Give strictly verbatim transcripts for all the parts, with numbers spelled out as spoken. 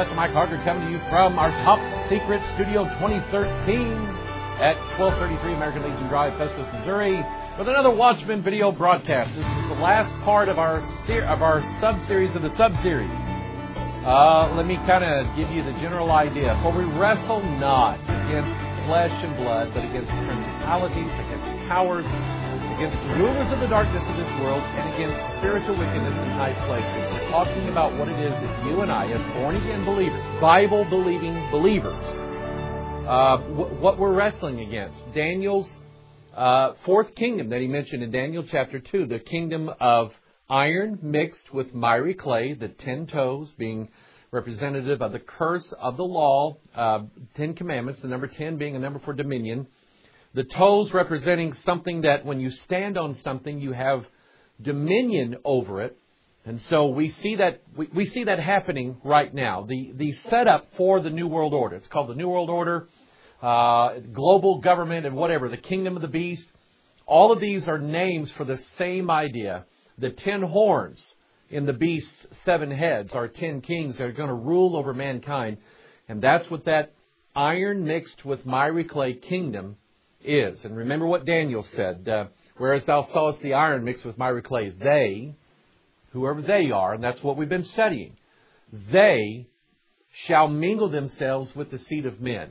Pastor Mike Harker coming to you from our Top Secret Studio twenty thirteen at twelve thirty-three American Legion Drive, Festus, Missouri, with another Watchman video broadcast. This is the last part of our ser- of our sub-series of the sub-series. Uh, let me kind of give you the general idea. For we wrestle not against flesh and blood, but against principalities, against powers, against rulers of the darkness of this world, and against spiritual wickedness in high places. We're talking about what it is that you and I, as born-again believers, Bible-believing believers, uh, w- what we're wrestling against. Daniel's uh, fourth kingdom that he mentioned in Daniel chapter two, the kingdom of iron mixed with miry clay, the ten toes being representative of the curse of the law, uh, Ten Commandments, the number ten being a number for dominion. The toes representing something that when you stand on something, you have dominion over it. And so we see that we, we see that happening right now. The the setup for the New World Order. It's called the New World Order, uh, global government and whatever, the kingdom of the beast. All of these are names for the same idea. The ten horns in the beast's seven heads are ten kings that are going to rule over mankind. And that's what that iron mixed with miry clay kingdom is. And remember what Daniel said, uh, whereas thou sawest the iron mixed with miry clay, they, whoever they are, and that's what we've been studying, they shall mingle themselves with the seed of men.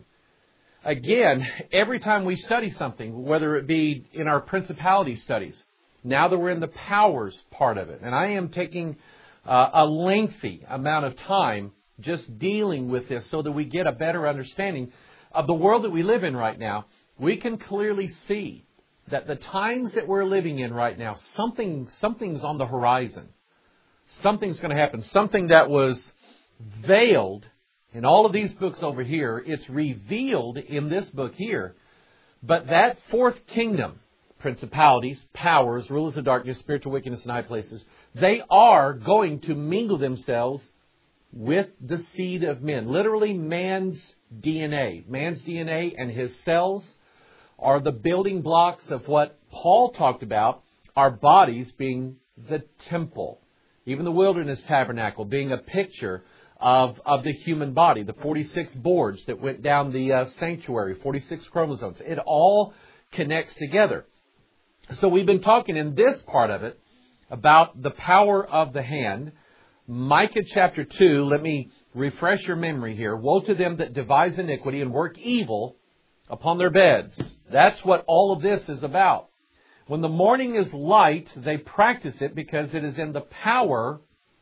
Again, every time we study something, whether it be in our principality studies, now that we're in the powers part of it, and I am taking uh, a lengthy amount of time just dealing with this so that we get a better understanding of the world that we live in right now. We can clearly see that the times that we're living in right now, something something's on the horizon. Something's going to happen. Something that was veiled in all of these books over here, it's revealed in this book here. But that fourth kingdom, principalities, powers, rulers of darkness, spiritual wickedness in high places, they are going to mingle themselves with the seed of men. Literally man's D N A. Man's D N A and his cells are the building blocks of what Paul talked about, our bodies being the temple. Even the wilderness tabernacle being a picture of, of the human body. The forty-six boards that went down the uh, sanctuary, forty-six chromosomes. It all connects together. So we've been talking in this part of it about the power of the hand. Micah chapter two, let me refresh your memory here. Woe to them that devise iniquity and work evil upon their beds. That's what all of this is about. When the morning is light, they practice it because it is in the power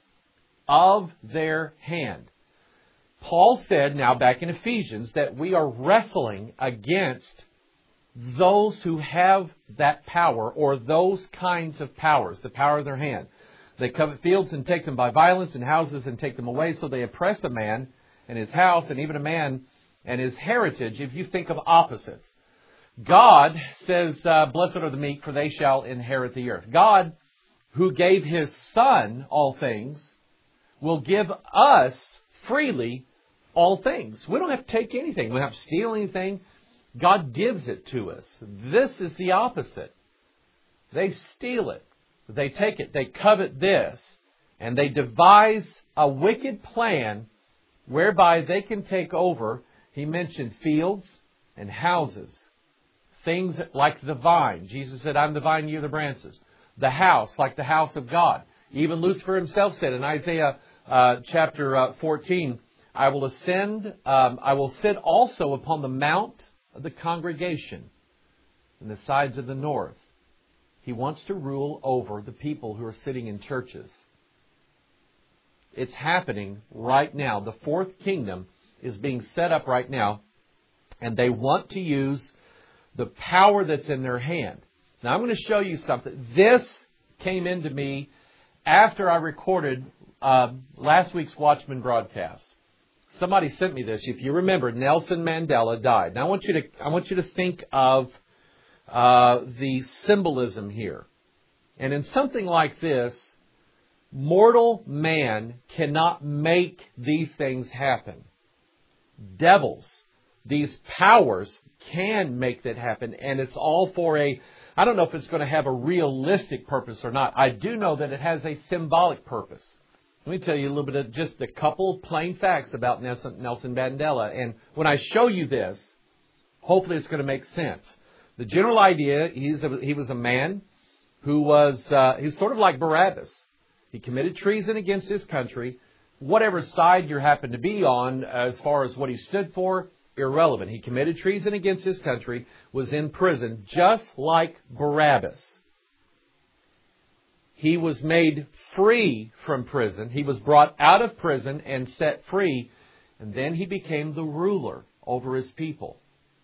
of their hand. Paul said now back in Ephesians that we are wrestling against those who have that power or those kinds of powers, the power of their hand. They covet fields and take them by violence, and houses and take them away. So they oppress a man and his house, and even a man and his heritage, if you think of opposites. God says, uh, blessed are the meek, for they shall inherit the earth. God, who gave His Son all things, will give us freely all things. We don't have to take anything. We don't have to steal anything. God gives it to us. This is the opposite. They steal it. They take it. They covet this. And they devise a wicked plan whereby they can take over. He mentioned fields and houses. Things like the vine. Jesus said, I'm the vine, you are the branches. The house, like the house of God. Even Lucifer himself said in Isaiah uh, chapter uh, fourteen, I will ascend, um, I will sit also upon the mount of the congregation in the sides of the north. He wants to rule over the people who are sitting in churches. It's happening right now. The fourth kingdom is being set up right now, and they want to use the power that's in their hand. Now, I'm going to show you something. This came into me after I recorded uh, last week's Watchman broadcast. Somebody sent me this. If you remember, Nelson Mandela died. Now, I want you to I want you to think of uh, the symbolism here. And in something like this, mortal man cannot make these things happen. Devils, these powers can make that happen, and it's all for a, I don't know if it's going to have a realistic purpose or not. I do know that it has a symbolic purpose. Let me tell you a little bit of just a couple plain facts about Nelson, Nelson Mandela. And when I show you this, hopefully it's going to make sense. The general idea, he's a, he was a man who was, uh, he's sort of like Barabbas. He committed treason against his country. Whatever side you happen to be on as far as what he stood for, irrelevant. He committed treason against his country, was in prison just like Barabbas. He was made free from prison. He was brought out of prison and set free. And then he became the ruler over his people.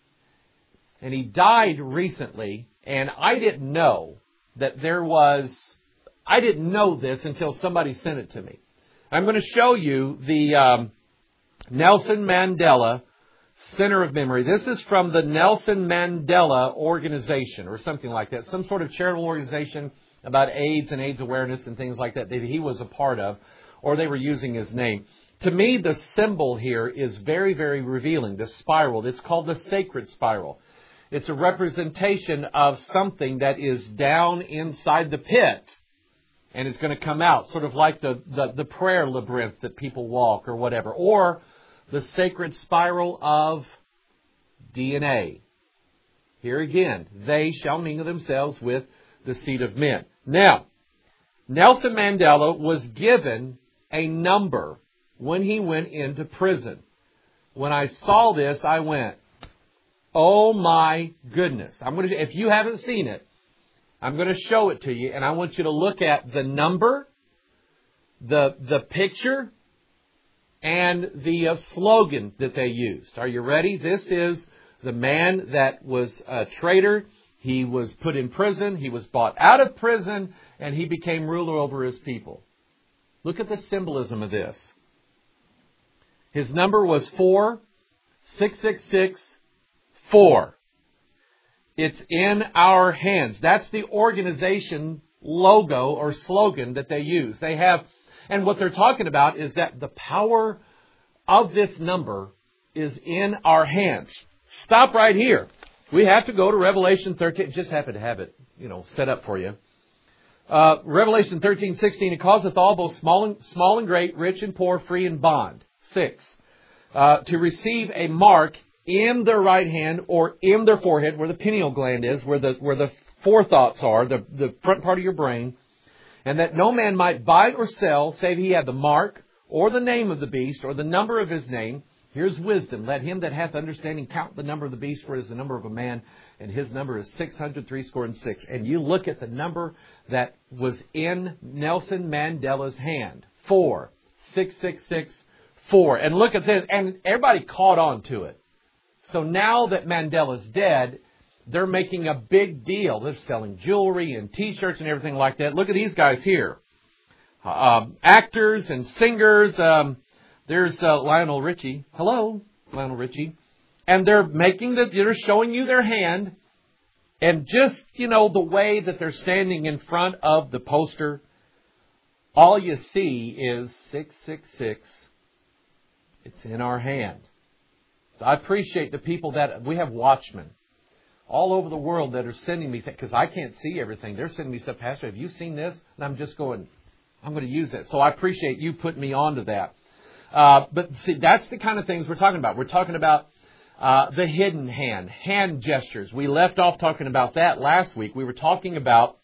And he died recently. And I didn't know that there was... I didn't know this until somebody sent it to me. I'm going to show you the um, Nelson Mandela Center of Memory. This is from the Nelson Mandela Organization or something like that. Some sort of charitable organization about AIDS and AIDS awareness and things like that that he was a part of, or they were using his name. To me, the symbol here is very, very revealing. The spiral. It's called the sacred spiral. It's a representation of something that is down inside the pit. And it's going to come out, sort of like the, the, the prayer labyrinth that people walk or whatever. Or the sacred spiral of D N A. Here again, they shall mingle themselves with the seed of men. Now, Nelson Mandela was given a number when he went into prison. When I saw this, I went, oh my goodness. I'm going to, if you haven't seen it, I'm going to show it to you, and I want you to look at the number, the the picture, and the uh, slogan that they used. Are you ready? This is the man that was a traitor. He was put in prison. He was bought out of prison, and he became ruler over his people. Look at the symbolism of this. His number was four six six six four. It's in our hands. That's the organization logo or slogan that they use. They have, and what they're talking about is that the power of this number is in our hands. Stop right here. We have to go to Revelation thirteen. Just happen to have it, you know, set up for you. Uh, Revelation thirteen sixteen. It causeth all, both small and, small and great, rich and poor, free and bond. Six. Uh, to receive a mark in their right hand or in their forehead, where the pineal gland is, where the where the forethoughts are, the, the front part of your brain, and that no man might buy or sell, save he had the mark, or the name of the beast, or the number of his name. Here's wisdom. Let him that hath understanding count the number of the beast, for it is the number of a man, and his number is six hundred three score and six. And you look at the number that was in Nelson Mandela's hand. Four. Six, six, six, four. And look at this. And everybody caught on to it. So now that Mandela's dead, they're making a big deal. They're selling jewelry and T-shirts and everything like that. Look at these guys here. Um, actors and singers. Um, there's uh, Lionel Richie. Hello, Lionel Richie. And they're making the, they're showing you their hand. And just, you know, the way that they're standing in front of the poster, all you see is six six six. It's in our hand. So I appreciate the people that, we have watchmen all over the world that are sending me, because I can't see everything. They're sending me stuff, Pastor, have you seen this? And I'm just going, I'm going to use that. So I appreciate you putting me on to that. Uh, but see, that's the kind of things we're talking about. We're talking about uh, the hidden hand, hand gestures. We left off talking about that last week. We were talking about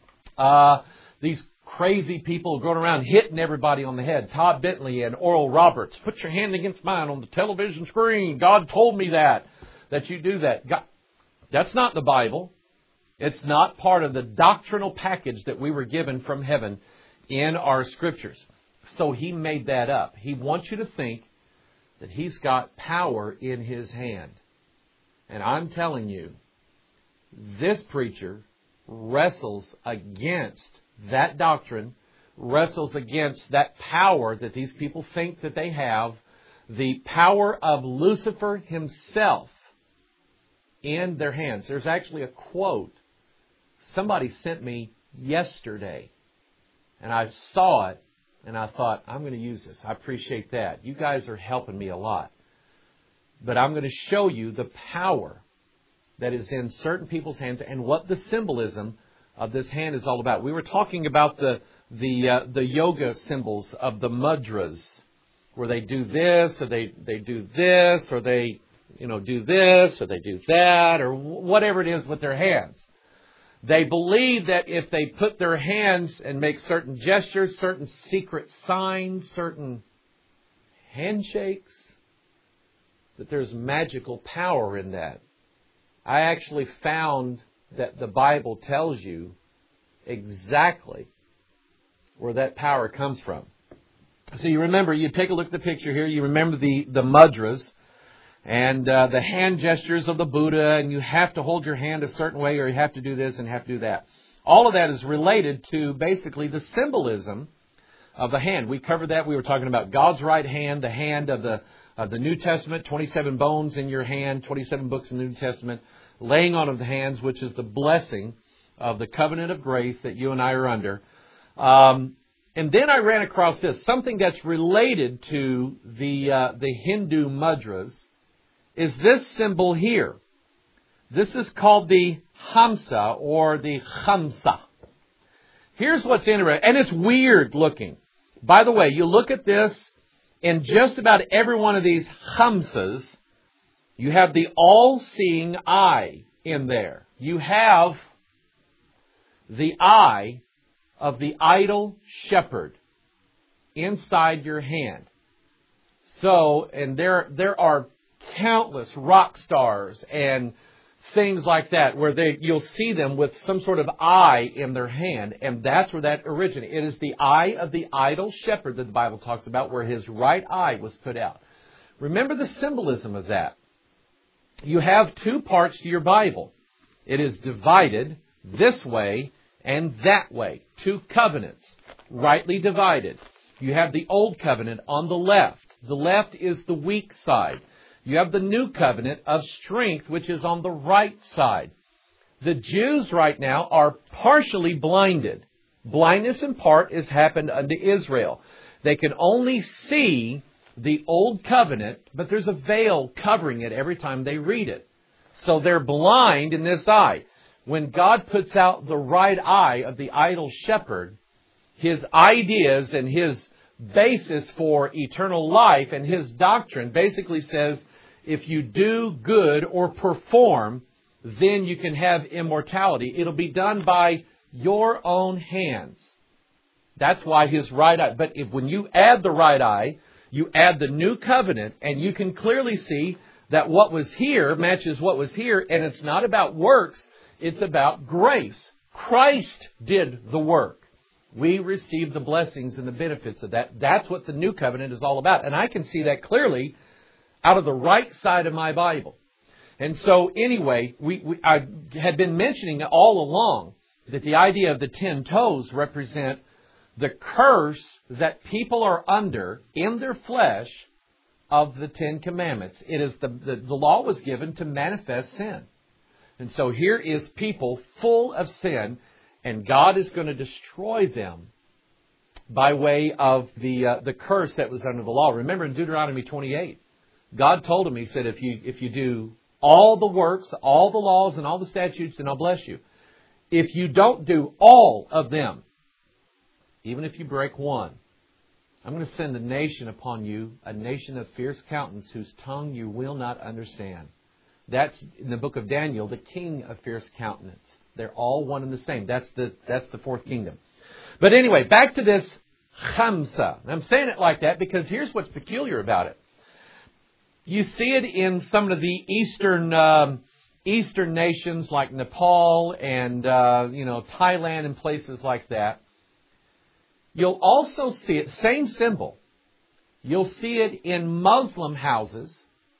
uh, these crazy people going around hitting everybody on the head. Todd Bentley and Oral Roberts. Put your hand against mine on the television screen. God told me that, that you do that. God, that's not the Bible. It's not part of the doctrinal package that we were given from heaven in our scriptures. So he made that up. He wants you to think that he's got power in his hand. And I'm telling you, this preacher wrestles against that doctrine, wrestles against that power that these people think that they have, the power of Lucifer himself in their hands. There's actually a quote somebody sent me yesterday, and I saw it, and I thought, I'm going to use this. I appreciate that. You guys are helping me a lot. But I'm going to show you the power that is in certain people's hands and what the symbolism of this hand is all about. We were talking about the the uh, the yoga symbols of the mudras, where they do this, or they, they do this, or they, you know, do this, or they do that, or whatever it is with their hands. They believe that if they put their hands and make certain gestures, certain secret signs, certain handshakes, that there's magical power in that. I actually found that the Bible tells you exactly where that power comes from. So you remember, you take a look at the picture here, you remember the, the mudras and uh, the hand gestures of the Buddha, and you have to hold your hand a certain way, or you have to do this and have to do that. All of that is related to basically the symbolism of the hand. We covered that. We were talking about God's right hand, the hand of the of the New Testament, twenty-seven bones in your hand, twenty-seven books in the New Testament, laying on of the hands, which is the blessing of the covenant of grace that you and I are under. Um, and then I ran across this, something that's related to the uh, the Hindu mudras, is this symbol here. This is called the Hamsa, or the Khamsa. Here's what's interesting, and it's weird looking. By the way, you look at this, in just about every one of these Khamsas, you have the all-seeing eye in there. You have the eye of the idol shepherd inside your hand. So, and there there are countless rock stars and things like that where they you'll see them with some sort of eye in their hand, and that's where that originated. It is the eye of the idol shepherd that the Bible talks about, where his right eye was put out. Remember the symbolism of that. You have two parts to your Bible. It is divided this way and that way. Two covenants, rightly divided. You have the old covenant on the left. The left is the weak side. You have the new covenant of strength, which is on the right side. The Jews right now are partially blinded. Blindness in part has happened unto Israel. They can only see the old covenant, but there's a veil covering it every time they read it. So they're blind in this eye. When God puts out the right eye of the idol shepherd, his ideas and his basis for eternal life and his doctrine basically says, if you do good or perform, then you can have immortality. It'll be done by your own hands. That's why his right eye. But if when you add the right eye, you add the new covenant, and you can clearly see that what was here matches what was here, and it's not about works, it's about grace. Christ did the work. We receive the blessings and the benefits of that. That's what the new covenant is all about. And I can see that clearly out of the right side of my Bible. And so anyway, we, we I had been mentioning all along that the idea of the ten toes represent the curse that people are under in their flesh of the Ten Commandments. It is the, the, the law was given to manifest sin. And so here is people full of sin, and God is going to destroy them by way of the uh, the curse that was under the law. Remember in Deuteronomy twenty-eight, God told him, he said, if you if you do all the works, all the laws, and all the statutes, then I'll bless you. If you don't do all of them, even if you break one, I'm going to send a nation upon you, a nation of fierce countenance, whose tongue you will not understand. That's in the book of Daniel, the king of fierce countenance. They're all one and the same. That's the that's the fourth kingdom. But anyway, back to this Khamsa. I'm saying it like that because here's what's peculiar about it. You see it in some of the eastern um, eastern nations like Nepal and uh, you know Thailand and places like that. You'll also see it, same symbol. You'll see it in Muslim houses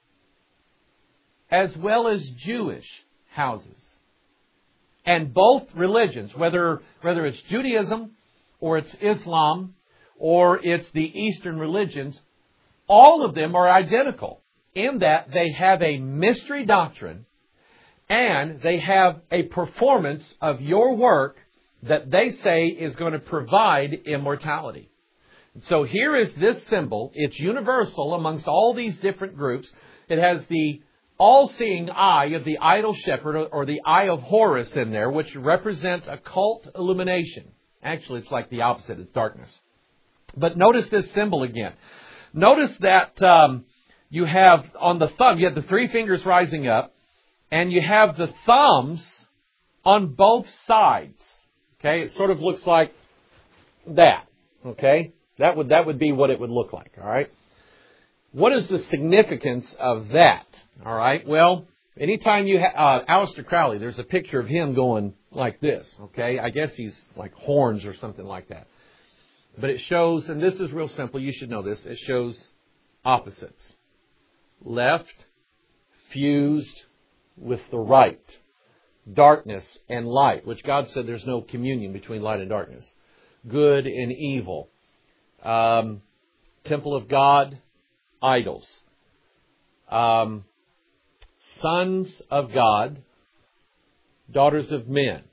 as well as Jewish houses. And both religions, whether whether it's Judaism or it's Islam or it's the Eastern religions, all of them are identical in that they have a mystery doctrine and they have a performance of your work that they say is going to provide immortality. So here is this symbol. It's universal amongst all these different groups. It has the all-seeing eye of the idol shepherd, or the eye of Horus in there, which represents occult illumination. Actually, it's like the opposite. It's darkness. But notice this symbol again. Notice that um, you have on the thumb, you have the three fingers rising up, and you have the thumbs on both sides. Okay, it sort of looks like that. Okay, that would that would be what it would look like. All right. What is the significance of that? All right. Well, anytime you have uh, Aleister Crowley, there's a picture of him going like this. Okay, I guess he's like horns or something like that. But it shows, and this is real simple. You should know this. It shows opposites: left fused with the right. Darkness and light, which God said there's no communion between light and darkness. Good and evil. Um, temple of God, idols. Um, sons of God, daughters of men.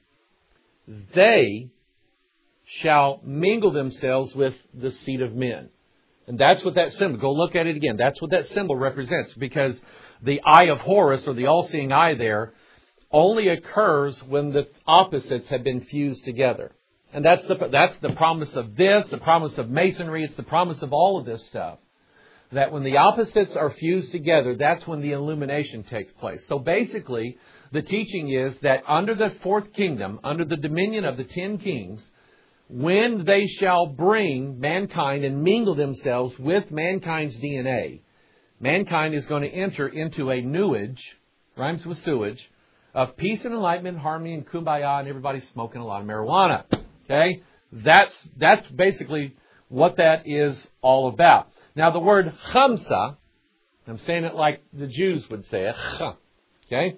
They shall mingle themselves with the seed of men. And that's what that symbol, go look at it again. That's what that symbol represents, because the eye of Horus, or the all-seeing eye there, only occurs when the opposites have been fused together. And that's the that's the promise of this, the promise of Masonry, it's the promise of all of this stuff. That when the opposites are fused together, that's when the illumination takes place. So basically, the teaching is that under the fourth kingdom, under the dominion of the ten kings, when they shall bring mankind and mingle themselves with mankind's D N A, mankind is going to enter into a newage, rhymes with sewage, of peace and enlightenment, harmony and kumbaya, and everybody's smoking a lot of marijuana. Okay? That's, that's basically what that is all about. Now the word chamsa, I'm saying it like the Jews would say it. Okay?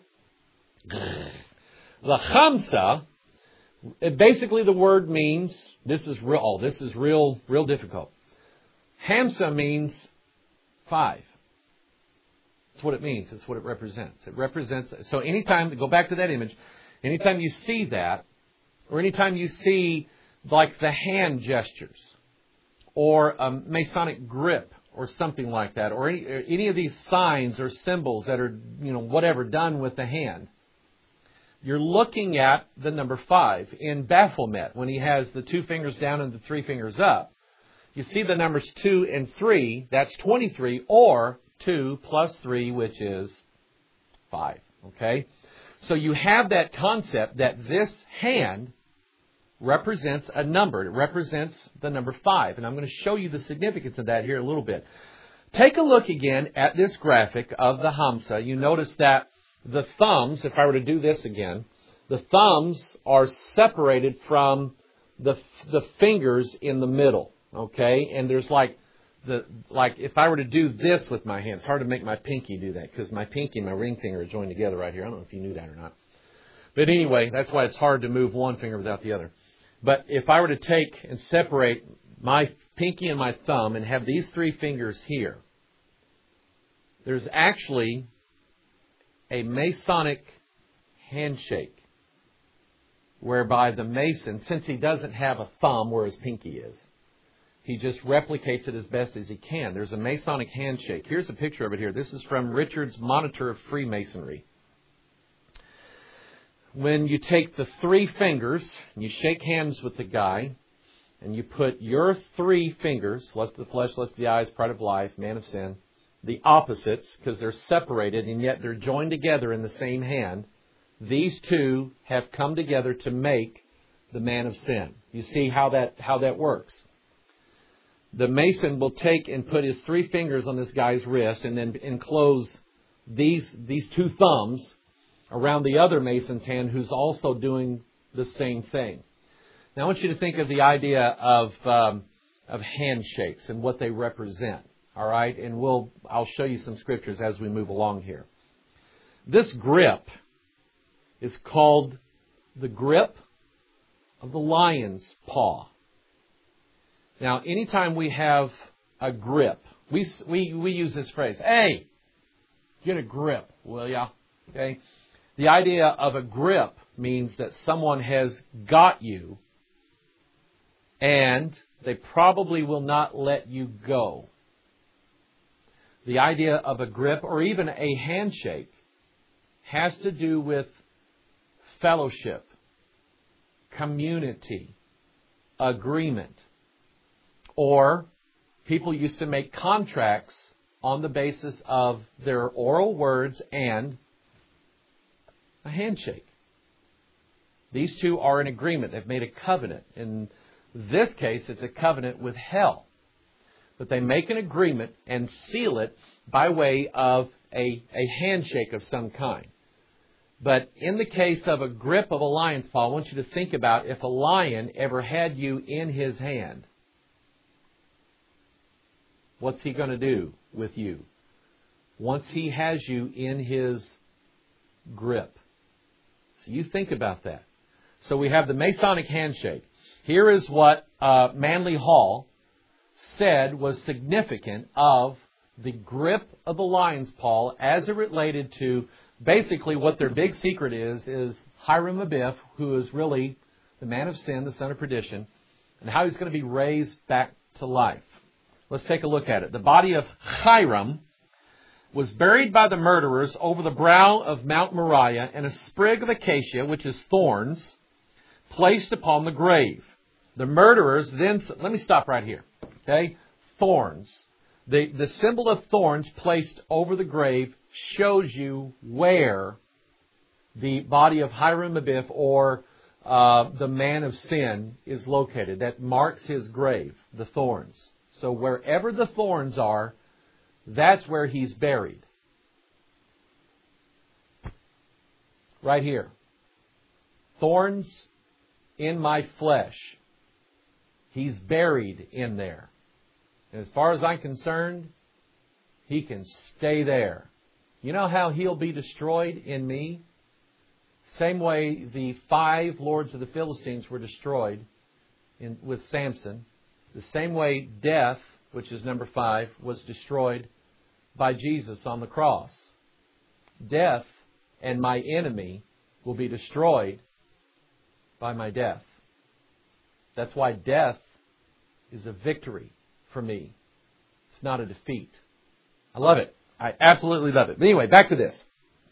The chamsa, it basically the word means, this is real, oh, this is real, real difficult. Hamsa means five. That's what it means. It's what it represents. It represents, so anytime, go back to that image, anytime you see that, or anytime you see like the hand gestures, or a Masonic grip, or something like that, or any, or any of these signs or symbols that are, you know, whatever, done with the hand, you're looking at the number five. In Baphomet, when he has the two fingers down and the three fingers up, you see the numbers two and three, that's twenty-three, or two plus three, which is five. Okay? So you have that concept that this hand represents a number. It represents the number five. And I'm going to show you the significance of that here in a little bit. Take a look again at this graphic of the Hamsa. You notice that the thumbs, if I were to do this again, the thumbs are separated from the the fingers in the middle. Okay? And there's like, The, like if I were to do this with my hand, it's hard to make my pinky do that because my pinky and my ring finger are joined together right here. I don't know if you knew that or not. But anyway, that's why it's hard to move one finger without the other. But if I were to take and separate my pinky and my thumb and have these three fingers here, there's actually a Masonic handshake whereby the Mason, since he doesn't have a thumb where his pinky is, he just replicates it as best as he can. There's a Masonic handshake. Here's a picture of it here. This is from Richard's Monitor of Freemasonry. When you take the three fingers, and you shake hands with the guy, and you put your three fingers, lust of the flesh, lust of the eyes, pride of life, man of sin, the opposites, because they're separated, and yet they're joined together in the same hand, these two have come together to make the man of sin. You see how that how that works. The Mason will take and put his three fingers on this guy's wrist and then enclose these these two thumbs around the other Mason's hand who's also doing the same thing. Now I want you to think of the idea of um, of handshakes and what they represent. All right, and we'll I'll show you some scriptures as we move along here. This grip is called the grip of the lion's paw. Now, anytime we have a grip, we we we use this phrase, "Hey, get a grip, will ya?" Okay? The idea of a grip means that someone has got you and they probably will not let you go. The idea of a grip or even a handshake has to do with fellowship, community, agreement. Or people used to make contracts on the basis of their oral words and a handshake. These two are in agreement. They've made a covenant. In this case, it's a covenant with hell. But they make an agreement and seal it by way of a, a handshake of some kind. But in the case of a grip of a lion's paw, I want you to think about if a lion ever had you in his hand. What's he going to do with you once he has you in his grip? So you think about that. So we have the Masonic handshake. Here is what uh, Manly Hall said was significant of the grip of the lion's paw as it related to basically what their big secret is, is Hiram Abiff, who is really the man of sin, the son of perdition, and how he's going to be raised back to life. Let's take a look at it. The body of Hiram was buried by the murderers over the brow of Mount Moriah, and a sprig of acacia, which is thorns, placed upon the grave. The murderers then... Let me stop right here. Okay? Thorns. The, the symbol of thorns placed over the grave shows you where the body of Hiram Abiff, or uh, the man of sin, is located. That marks his grave, the thorns. So wherever the thorns are, that's where he's buried. Right here. Thorns in my flesh. He's buried in there. And as far as I'm concerned, he can stay there. You know how he'll be destroyed in me? Same way the five lords of the Philistines were destroyed in, with Samson. The same way death, which is number five, was destroyed by Jesus on the cross. Death and my enemy will be destroyed by my death. That's why death is a victory for me. It's not a defeat. I love it. I absolutely love it. But anyway, back to this.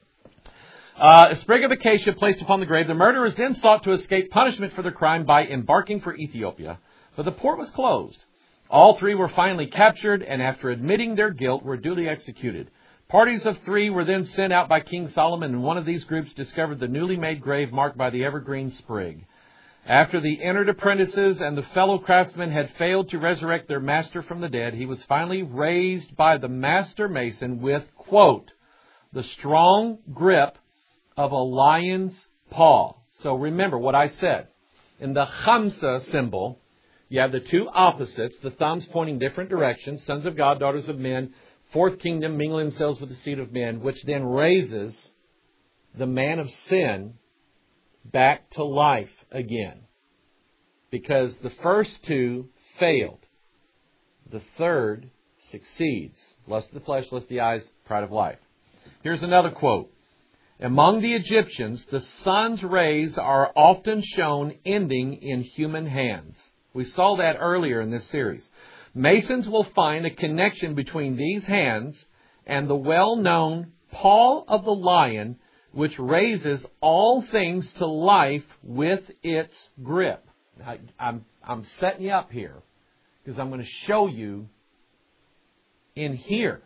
Uh, a sprig of acacia placed upon the grave. The murderers then sought to escape punishment for their crime by embarking for Ethiopia. But the port was closed. All three were finally captured, and after admitting their guilt, were duly executed. Parties of three were then sent out by King Solomon, and one of these groups discovered the newly made grave marked by the evergreen sprig. After the entered apprentices and the fellow craftsmen had failed to resurrect their master from the dead, he was finally raised by the master mason with, quote, the strong grip of a lion's paw. So remember what I said. In the Khamsa symbol, you have the two opposites, the thumbs pointing different directions, sons of God, daughters of men, fourth kingdom mingling themselves with the seed of men, which then raises the man of sin back to life again. Because the first two failed. The third succeeds. Lust of the flesh, lust of the eyes, pride of life. Here's another quote. Among the Egyptians, the sun's rays are often shown ending in human hands. We saw that earlier in this series. Masons will find a connection between these hands and the well-known paw of the lion, which raises all things to life with its grip. I, I'm, I'm setting you up here because I'm going to show you in here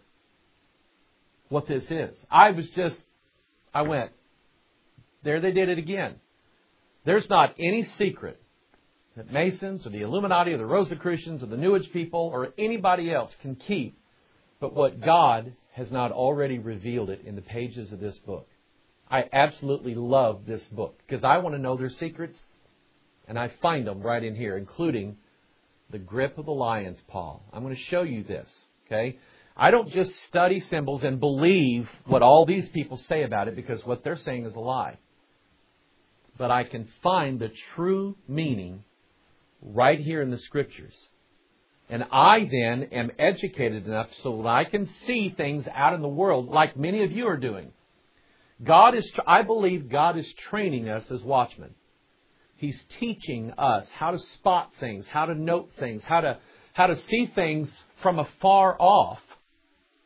what this is. I was just, I went, there they did it again. There's not any secret that Masons or the Illuminati or the Rosicrucians or the New Age people or anybody else can keep, but what God has not already revealed it in the pages of this book. I absolutely love this book because I want to know their secrets, and I find them right in here, including the grip of the lion's paw. I'm going to show you this, okay? I don't just study symbols and believe what all these people say about it because what they're saying is a lie. But I can find the true meaning right here in the Scriptures. And I then am educated enough so that I can see things out in the world like many of you are doing. God is, I believe God is training us as watchmen. He's teaching us how to spot things, how to note things, how to, how to see things from afar off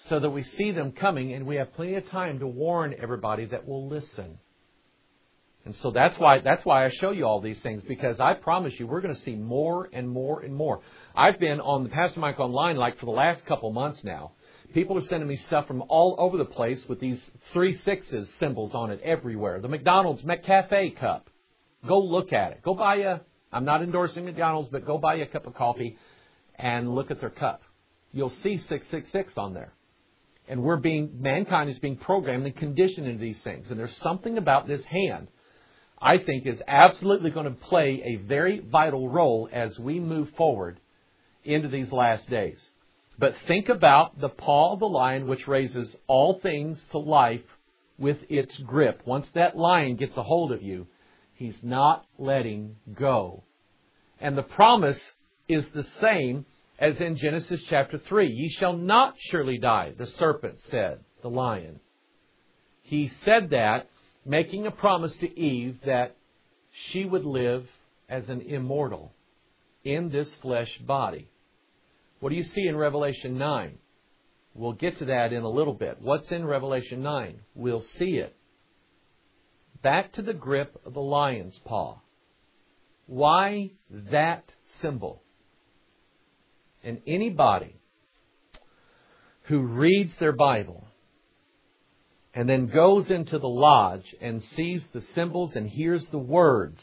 so that we see them coming and we have plenty of time to warn everybody that will listen. And so that's why that's why I show you all these things, because I promise you we're going to see more and more and more. I've been on the Pastor Mike Online like for the last couple months now. People are sending me stuff from all over the place with these three sixes symbols on it everywhere. The McDonald's McCafe cup. Go look at it. Go buy a, I'm not endorsing McDonald's, but go buy a cup of coffee and look at their cup. You'll see six six six on there. And we're being, mankind is being programmed and conditioned into these things. And there's something about this hand I think is absolutely going to play a very vital role as we move forward into these last days. But think about the paw of the lion, which raises all things to life with its grip. Once that lion gets a hold of you, he's not letting go. And the promise is the same as in Genesis chapter three. Ye shall not surely die, the serpent said, the lion. He said that, making a promise to Eve that she would live as an immortal in this flesh body. What do you see in Revelation nine? We'll get to that in a little bit. What's in Revelation nine? We'll see it. Back to the grip of the lion's paw. Why that symbol? And anybody who reads their Bible and then goes into the lodge and sees the symbols and hears the words,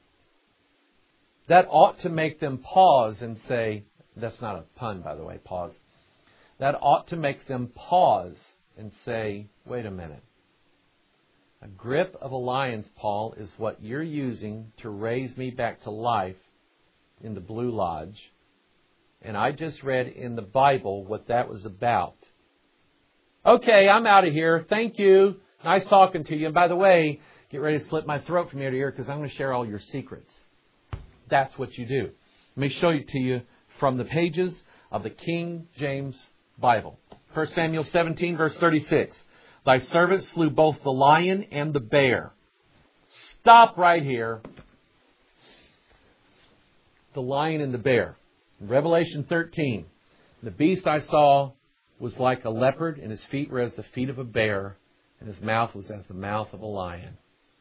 that ought to make them pause and say, that's not a pun, by the way, pause. That ought to make them pause and say, wait a minute. A grip of a lion's paw is what you're using to raise me back to life in the Blue Lodge. And I just read in the Bible what that was about. Okay, I'm out of here. Thank you. Nice talking to you. And by the way, get ready to slit my throat from ear to ear because I'm going to share all your secrets. That's what you do. Let me show it to you from the pages of the King James Bible. First Samuel seventeen, verse thirty-six. Thy servant slew both the lion and the bear. Stop right here. The lion and the bear. In Revelation thirteen, the beast I saw was like a leopard, and his feet were as the feet of a bear, and his mouth was as the mouth of a lion.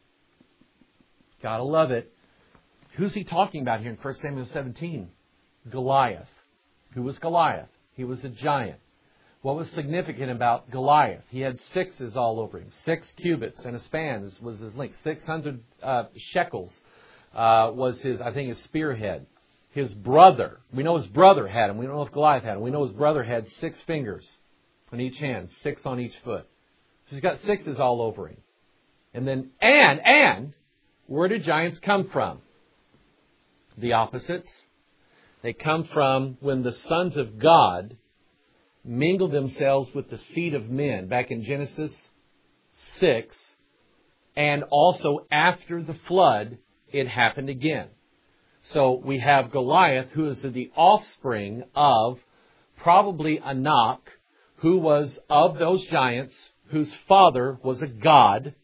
Gotta love it. Who's he talking about here in First Samuel seventeen? Goliath. Who was Goliath? He was a giant. What was significant about Goliath? He had sixes all over him. Six cubits and a span was his length. Six hundred uh, shekels uh, was his, I think, his spearhead. His brother, we know his brother had him. We don't know if Goliath had him. We know his brother had six fingers on each hand, six on each foot. So he's got sixes all over him. And then, and, and, where do giants come from? The opposites. They come from when the sons of God mingled themselves with the seed of men back in Genesis six. And also after the flood, it happened again. So we have Goliath, who is the offspring of probably Anak, who was of those giants, whose father was a god,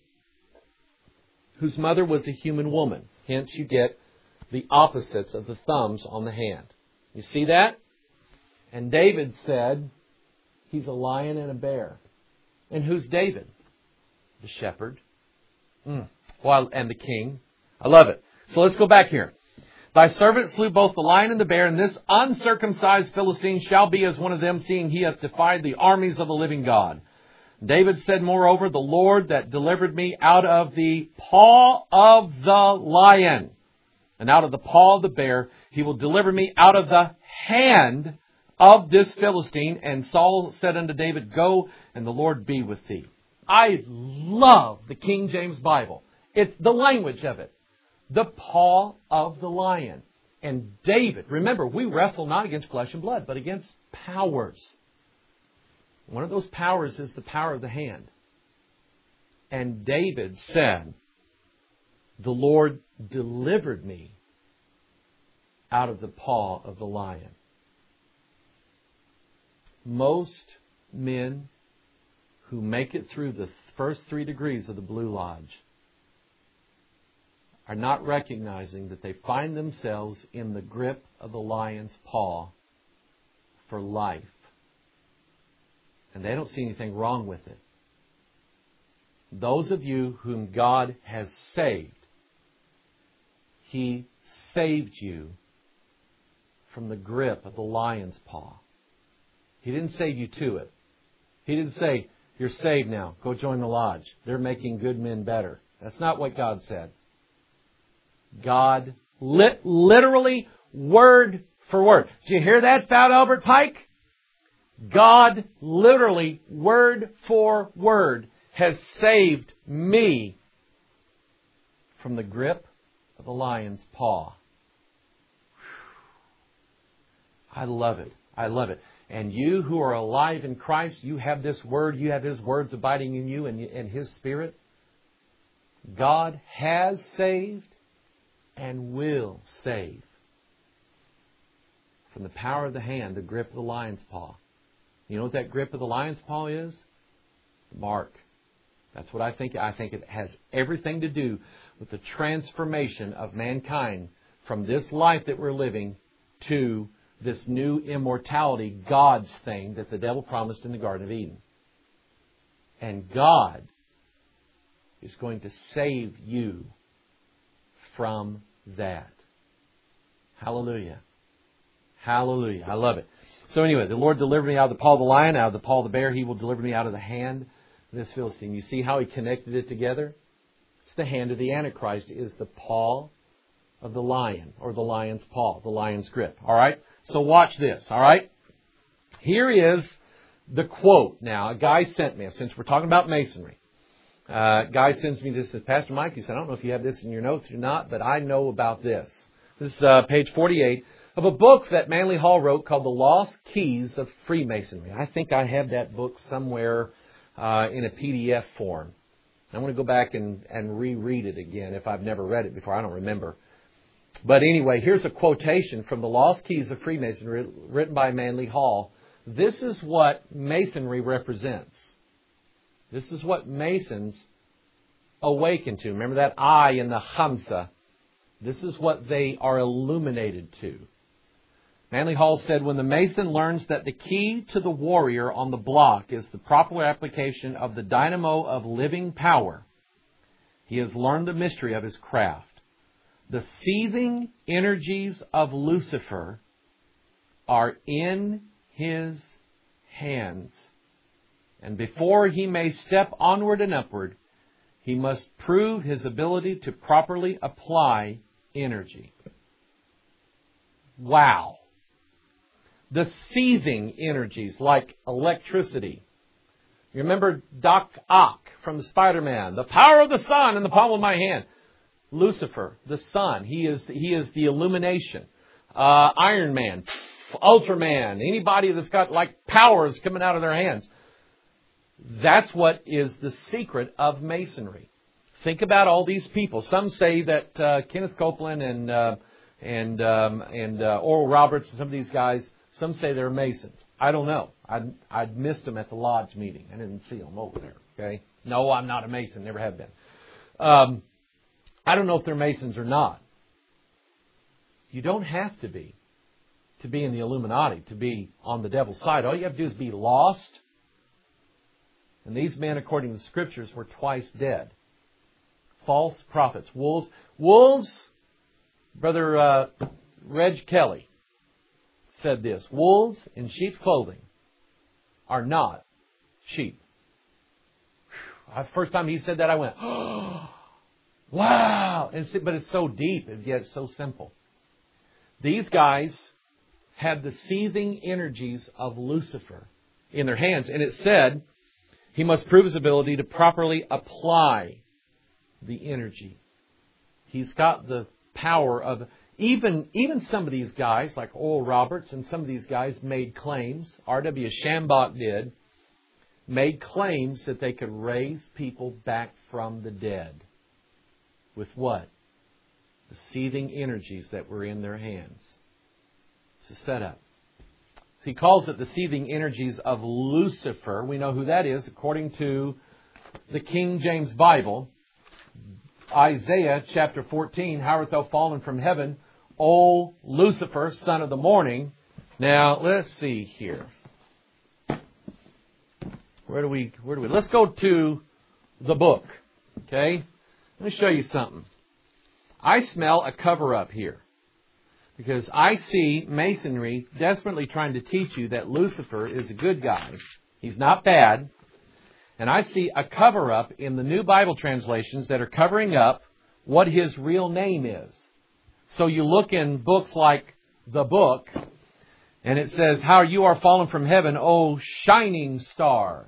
whose mother was a human woman. Hence you get the opposites of the thumbs on the hand. You see that? And David said, he's a lion and a bear. And who's David? The shepherd. Mm. Well, and the king. I love it. So let's go back here. Thy servant slew both the lion and the bear, and this uncircumcised Philistine shall be as one of them, seeing he hath defied the armies of the living God. David said, moreover, the Lord that delivered me out of the paw of the lion and out of the paw of the bear, he will deliver me out of the hand of this Philistine. And Saul said unto David, go, and the Lord be with thee. I love the King James Bible. It's the language of it. The paw of the lion. And David, remember, we wrestle not against flesh and blood, but against powers. One of those powers is the power of the hand. And David said, the Lord delivered me out of the paw of the lion. Most men who make it through the first three degrees of the Blue Lodge are not recognizing that they find themselves in the grip of the lion's paw for life. And they don't see anything wrong with it. Those of you whom God has saved, He saved you from the grip of the lion's paw. He didn't save you to it. He didn't say, you're saved now, go join the lodge. They're making good men better. That's not what God said. God, lit, literally, word for word. Did you hear that, Fat Albert Pike? God, literally, word for word, has saved me from the grip of the lion's paw. I love it. I love it. And you who are alive in Christ, you have this word, you have His words abiding in you and, and His Spirit. God has saved and will save from the power of the hand, the grip of the lion's paw. You know what that grip of the lion's paw is? Mark. That's what I think. I think it has everything to do with the transformation of mankind from this life that we're living to this new immortality, God's thing that the devil promised in the Garden of Eden. And God is going to save you from that. Hallelujah. Hallelujah. I love it. So anyway, the Lord delivered me out of the paw of the lion, out of the paw of the bear. He will deliver me out of the hand of this Philistine. You see how He connected it together? It's the hand of the Antichrist is the paw of the lion, or the lion's paw, the lion's grip. All right? So watch this. All right? Here is the quote. Now, a guy sent me, since we're talking about masonry, uh, a guy sends me this, says, Pastor Mike, he said, I don't know if you have this in your notes or not, but I know about this. This is uh, page forty-eight. Of a book that Manly Hall wrote called The Lost Keys of Freemasonry. I think I have that book somewhere uh, in a P D F form. I'm going to go back and, and reread it again if I've never read it before. I don't remember. But anyway, here's a quotation from The Lost Keys of Freemasonry written by Manly Hall. This is what Masonry represents. This is what Masons awaken to. Remember that I in the Hamsa? This is what they are illuminated to. Manly Hall said, when the Mason learns that the key to the warrior on the block is the proper application of the dynamo of living power, he has learned the mystery of his craft. The seething energies of Lucifer are in his hands. And before he may step onward and upward, he must prove his ability to properly apply energy. Wow. The seething energies like electricity. You remember Doc Ock from the Spider-Man. The power of the sun in the palm of my hand. Lucifer, the sun. He is, he is the illumination. Uh, Iron Man, Ultraman, anybody that's got like powers coming out of their hands. That's what is the secret of Masonry. Think about all these people. Some say that uh, Kenneth Copeland and uh, and um, and uh, Oral Roberts and some of these guys, some say they're Masons. I don't know. I I missed them at the lodge meeting. I didn't see them over there. Okay. No, I'm not a Mason. Never have been. Um, I don't know if they're Masons or not. You don't have to be to be in the Illuminati, to be on the devil's side. All you have to do is be lost. And these men, according to the Scriptures, were twice dead. False prophets. Wolves. Wolves, Brother uh, Reg Kelly said this. Wolves in sheep's clothing are not sheep. The first time he said that, I went, oh, wow. And, but it's so deep, and yet it's so simple. These guys had the seething energies of Lucifer in their hands. And it said, he must prove his ability to properly apply the energy. He's got the power of... Even, even some of these guys, like Oral Roberts and some of these guys made claims. R W Shambach did. Made claims that they could raise people back from the dead. With what? The seething energies that were in their hands. It's a setup. He calls it the seething energies of Lucifer. We know who that is according to the King James Bible. Isaiah chapter fourteen, how art thou fallen from heaven, O Lucifer, son of the morning. Now, let's see here. Where do we, where do we, let's go to the book. Okay? Let me show you something. I smell a cover-up here. Because I see Masonry desperately trying to teach you that Lucifer is a good guy. He's not bad. And I see a cover-up in the new Bible translations that are covering up what his real name is. So you look in books like the book, and it says, how you are fallen from heaven, O shining star.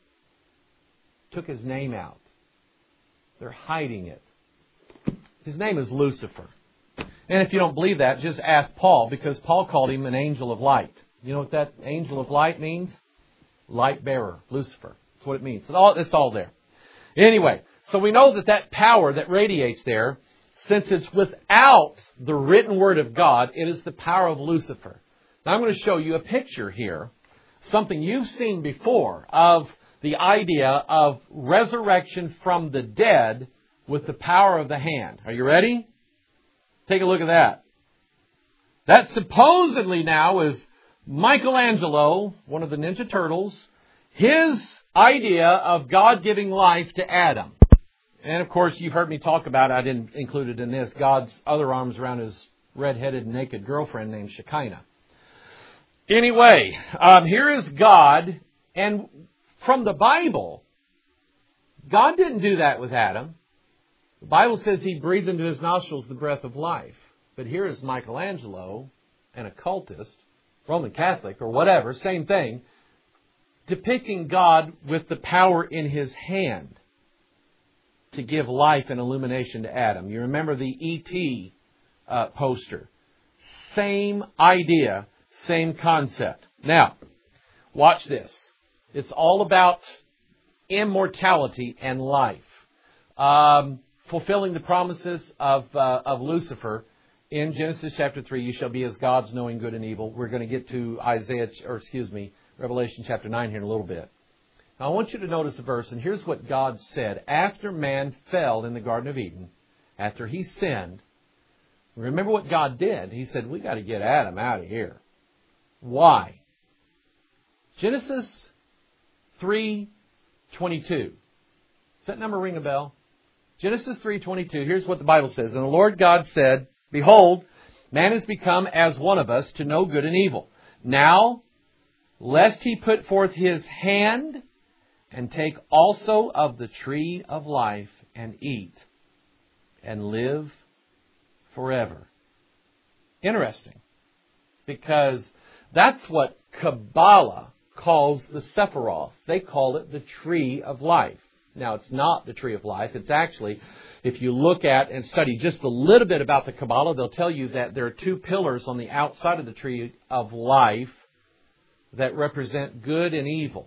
Took his name out. They're hiding it. His name is Lucifer. And if you don't believe that, just ask Paul, because Paul called him an angel of light. You know what that angel of light means? Light bearer, Lucifer. That's what it means. It's all, it's all there. Anyway, so we know that that power that radiates there, since it's without the written word of God, it is the power of Lucifer. Now I'm going to show you a picture here, something you've seen before, of the idea of resurrection from the dead with the power of the hand. Are you ready? Take a look at that. That supposedly now is Michelangelo, one of the Ninja Turtles, his idea of God giving life to Adam. And of course, you've heard me talk about it. I didn't include it in this. God's other arms around his red-headed naked girlfriend named Shekinah. Anyway, um, here is God. And from the Bible, God didn't do that with Adam. The Bible says he breathed into his nostrils the breath of life. But here is Michelangelo, an occultist, Roman Catholic, or whatever, same thing, depicting God with the power in his hand to give life and illumination to Adam. You remember the E T uh, poster. Same idea, same concept. Now, watch this. It's all about immortality and life. Um... Fulfilling the promises of uh, of Lucifer in Genesis chapter three, you shall be as gods, knowing good and evil. We're going to get to Isaiah, or excuse me, Revelation chapter nine here in a little bit. Now, I want you to notice a verse, and here's what God said after man fell in the Garden of Eden, after he sinned. Remember what God did? He said, "We got to get Adam out of here." Why? Genesis three twenty-two. Does that number ring a bell? Genesis three twenty-two, here's what the Bible says. And the Lord God said, Behold, man has become as one of us to know good and evil. Now, lest he put forth his hand and take also of the tree of life and eat and live forever. Interesting. Because that's what Kabbalah calls the Sephiroth. They call it the tree of life. Now, it's not the tree of life. It's actually, if you look at and study just a little bit about the Kabbalah, they'll tell you that there are two pillars on the outside of the tree of life that represent good and evil.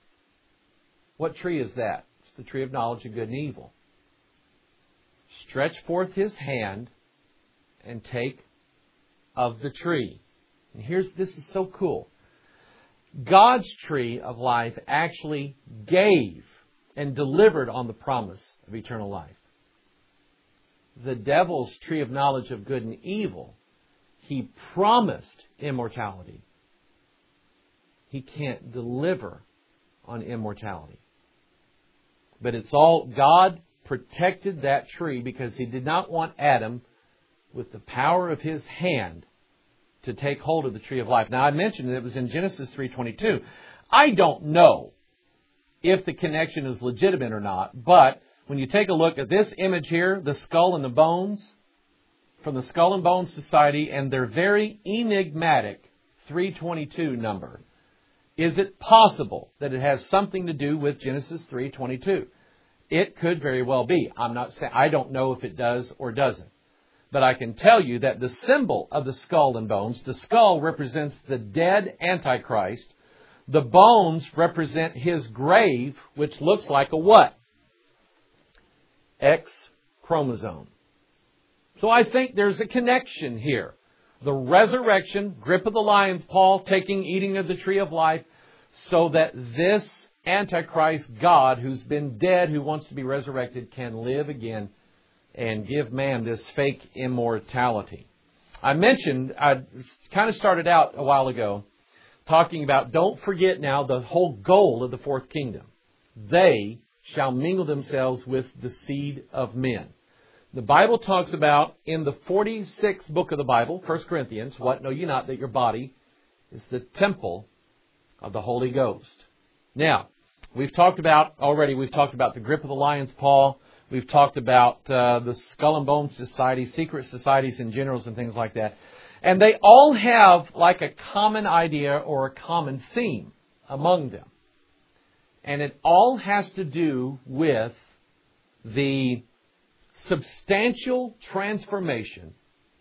What tree is that? It's the tree of knowledge of good and evil. Stretch forth his hand and take of the tree. And here's, this is so cool. God's tree of life actually gave and delivered on the promise of eternal life. The devil's tree of knowledge of good and evil, he promised immortality. He can't deliver on immortality. But it's all, God protected that tree because he did not want Adam, with the power of his hand, to take hold of the tree of life. Now, I mentioned that it was in Genesis three twenty-two. I don't know if the connection is legitimate or not, but when you take a look at this image here, the skull and the bones, from the Skull and Bones Society and their very enigmatic three twenty-two number, is it possible that it has something to do with Genesis three twenty-two? It could very well be. I'm not saying, I don't know if it does or doesn't. But I can tell you that the symbol of the skull and bones, the skull represents the dead Antichrist. The bones represent his grave, which looks like a what? X chromosome. So I think there's a connection here. The resurrection, grip of the lions, Paul taking, eating of the tree of life, so that this Antichrist God who's been dead, who wants to be resurrected, can live again and give man this fake immortality. I mentioned, I kind of started out a while ago talking about, don't forget now the whole goal of the fourth kingdom. They shall mingle themselves with the seed of men. The Bible talks about, in the forty-sixth book of the Bible, First Corinthians, what know ye not that your body is the temple of the Holy Ghost. Now, we've talked about, already we've talked about the grip of the lion's paw. We've talked about uh, the Skull and Bones Society, secret societies and generals and things like that. And they all have like a common idea or a common theme among them. And it all has to do with the substantial transformation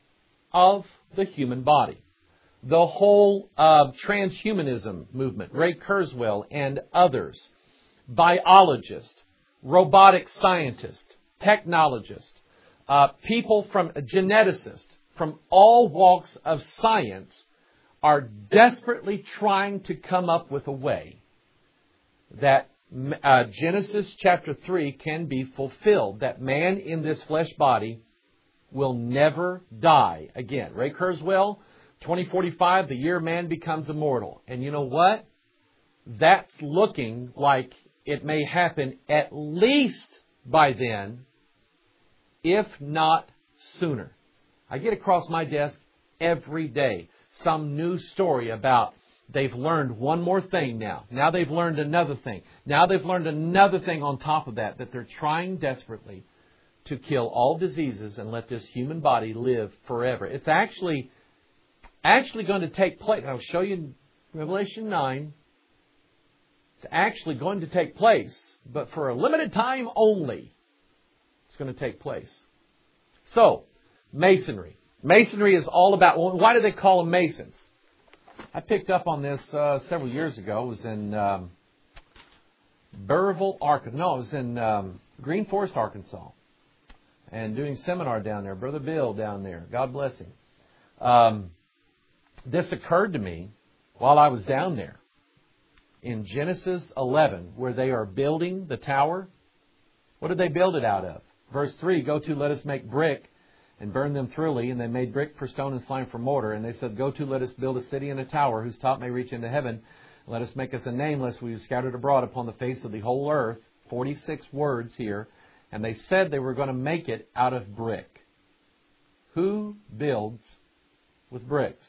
of the human body. The whole uh, transhumanism movement, Ray Kurzweil and others, biologists, robotic scientists, technologists, uh, people from geneticists, from all walks of science are desperately trying to come up with a way that uh, Genesis chapter three can be fulfilled, that man in this flesh body will never die again. Ray Kurzweil, twenty forty-five, the year man becomes immortal. And you know what? That's looking like it may happen at least by then, if not sooner. I get across my desk every day some new story about they've learned one more thing now. Now they've learned another thing. Now they've learned another thing on top of that, that they're trying desperately to kill all diseases and let this human body live forever. It's actually actually going to take place. I'll show you in Revelation nine. It's actually going to take place, but for a limited time only. It's going to take place. So, Masonry. Masonry is all about, well, why do they call them Masons? I picked up on this uh, several years ago. It was in um, Burrillville, Arkansas. No, it was in um, Green Forest, Arkansas. And doing seminar down there. Brother Bill down there. God bless him. Um, this occurred to me while I was down there. In Genesis eleven, where they are building the tower. What did they build it out of? Verse three, go to, let us make brick and burn them thoroughly. And they made brick for stone and slime for mortar. And they said, go to, let us build a city and a tower whose top may reach into heaven. Let us make us a name, lest we be scattered abroad upon the face of the whole earth. forty-six words here. And they said they were going to make it out of brick. Who builds with bricks?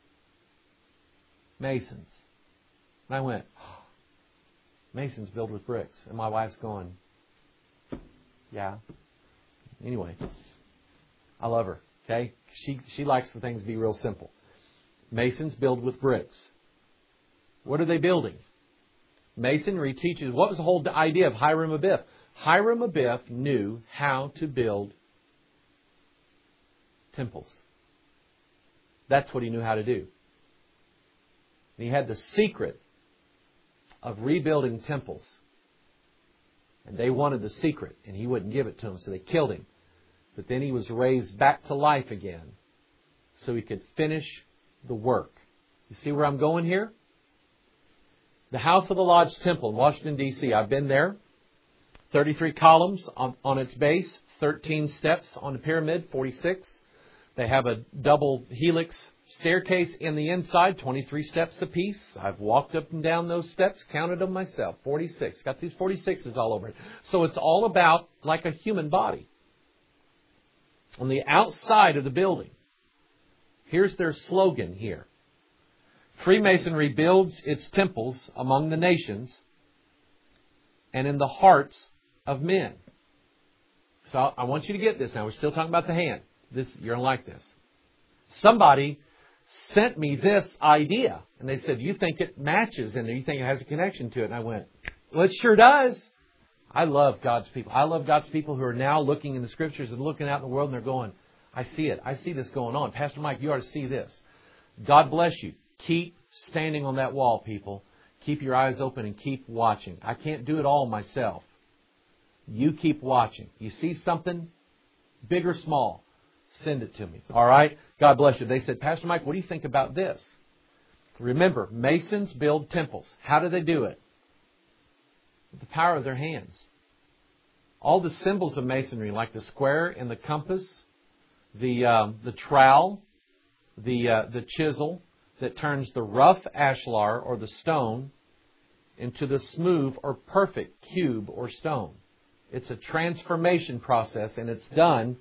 Masons. And I went, oh, Masons build with bricks. And my wife's going, yeah. Anyway, I love her. Okay? She, she likes for things to be real simple. Masons build with bricks. What are they building? Masonry teaches, what was the whole idea of Hiram Abiff? Hiram Abiff knew how to build temples. That's what he knew how to do. And he had the secret of rebuilding temples. And they wanted the secret, and he wouldn't give it to them, so they killed him. But then he was raised back to life again so he could finish the work. You see where I'm going here? The House of the Lodge Temple in Washington, D C I've been there. thirty-three columns on, on its base, thirteen steps on the pyramid, forty-six. They have a double helix staircase in the inside, twenty-three steps apiece. I've walked up and down those steps, counted them myself, forty-six. Got these forty-sixes all over it. So it's all about like a human body. On the outside of the building, here's their slogan here. Freemasonry builds its temples among the nations and in the hearts of men. So I want you to get this now. We're still talking about the hand. This, you're going to like this. Somebody sent me this idea. And they said, you think it matches in there? You think it has a connection to it? And I went, well, it sure does. I love God's people. I love God's people who are now looking in the Scriptures and looking out in the world and they're going, I see it. I see this going on. Pastor Mike, you ought to see this. God bless you. Keep standing on that wall, people. Keep your eyes open and keep watching. I can't do it all myself. You keep watching. You see something, big or small, send it to me. All right? God bless you. They said, Pastor Mike, what do you think about this? Remember, Masons build temples. How do they do it? With the power of their hands. All the symbols of Masonry, like the square and the compass, the um, the trowel, the uh, the chisel, that turns the rough ashlar or the stone into the smooth or perfect cube or stone. It's a transformation process, and it's done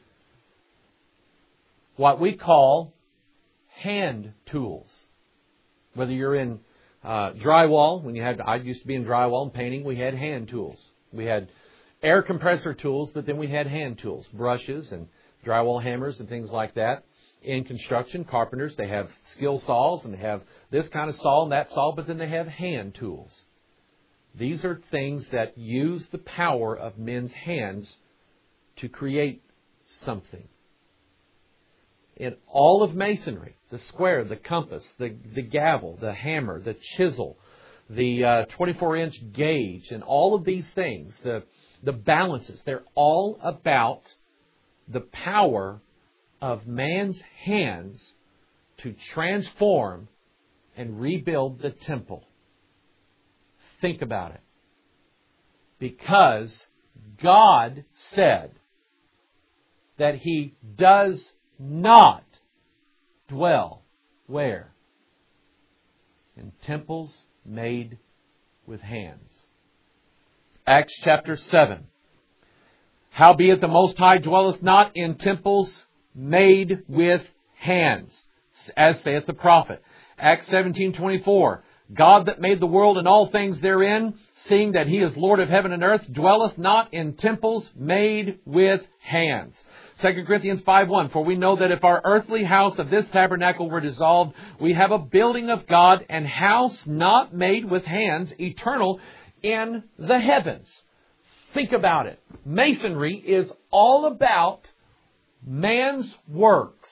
what we call hand tools. Whether you're in uh, drywall, when you had, I used to be in drywall and painting, we had hand tools. We had air compressor tools, but then we had hand tools, brushes and drywall hammers and things like that. In construction, carpenters, they have skill saws and they have this kind of saw and that saw, but then they have hand tools. These are things that use the power of men's hands to create something. In all of masonry, the square, the compass, the, the gavel, the hammer, the chisel, the uh, twenty-four inch gauge, and all of these things, the, the balances, they're all about the power of man's hands to transform and rebuild the temple. Think about it. Because God said that He does not dwell where? In temples made with hands. Acts chapter seven. Howbeit the Most High dwelleth not in temples made with hands, as saith the prophet. Acts seventeen twenty-four. God that made the world and all things therein, seeing that He is Lord of heaven and earth, dwelleth not in temples made with hands. Second Corinthians five one. For we know that if our earthly house of this tabernacle were dissolved, we have a building of God, an house not made with hands, eternal in the heavens. Think about it. Masonry is all about man's works.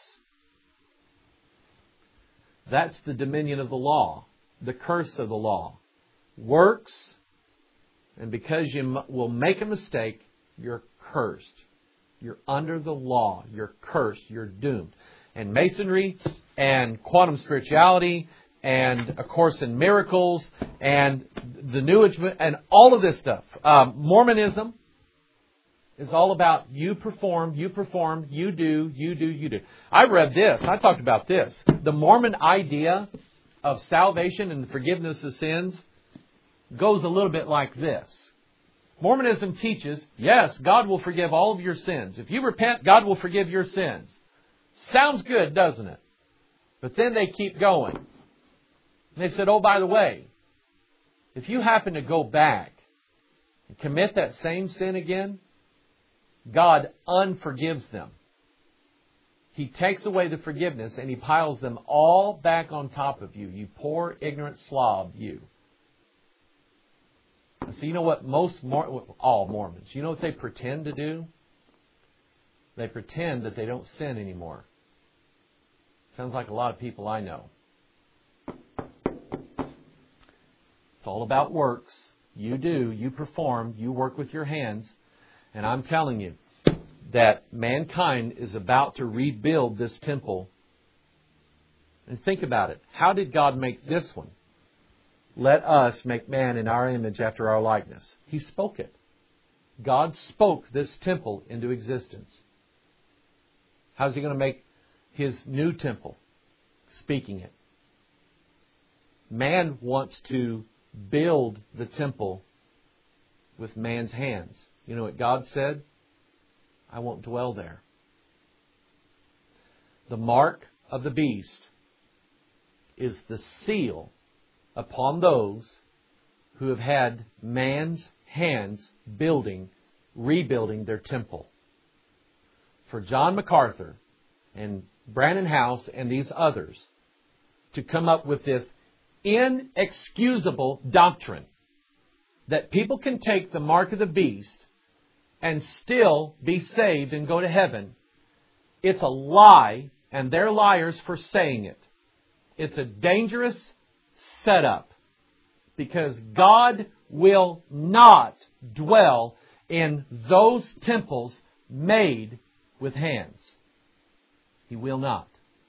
That's the dominion of the law, the curse of the law. Works, and because you will make a mistake, you're cursed. You're under the law. You're cursed. You're doomed. And Masonry and quantum spirituality and A Course in Miracles and the New Age and all of this stuff. Um, Mormonism is all about you perform, you perform, you do, you do, you do. I read this. I talked about this. The Mormon idea of salvation and the forgiveness of sins goes a little bit like this. Mormonism teaches, yes, God will forgive all of your sins. If you repent, God will forgive your sins. Sounds good, doesn't it? But then they keep going. And they said, oh, by the way, if you happen to go back and commit that same sin again, God unforgives them. He takes away the forgiveness and He piles them all back on top of you. You poor, ignorant slob, you. So you know what most, all Mormons, you know what they pretend to do? They pretend that they don't sin anymore. Sounds like a lot of people I know. It's all about works. You do, you perform, you work with your hands. And I'm telling you that mankind is about to rebuild this temple. And think about it. How did God make this one? Let us make man in our image after our likeness. He spoke it. God spoke this temple into existence. How's He going to make His new temple? Speaking it. Man wants to build the temple with man's hands. You know what God said? I won't dwell there. The mark of the beast is the seal upon those who have had man's hands building, rebuilding their temple. For John MacArthur and Brannon House and these others to come up with this inexcusable doctrine that people can take the mark of the beast and still be saved and go to heaven, it's a lie, and they're liars for saying it. It's a dangerous setup, because God will not dwell in those temples made with hands. He will not.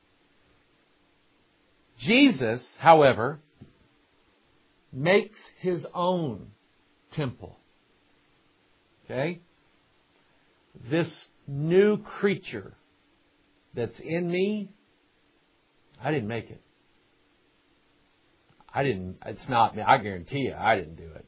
Jesus, however, makes His own temple. Okay? This new creature that's in me, I didn't make it. I didn't, it's not me. I guarantee you, I didn't do it.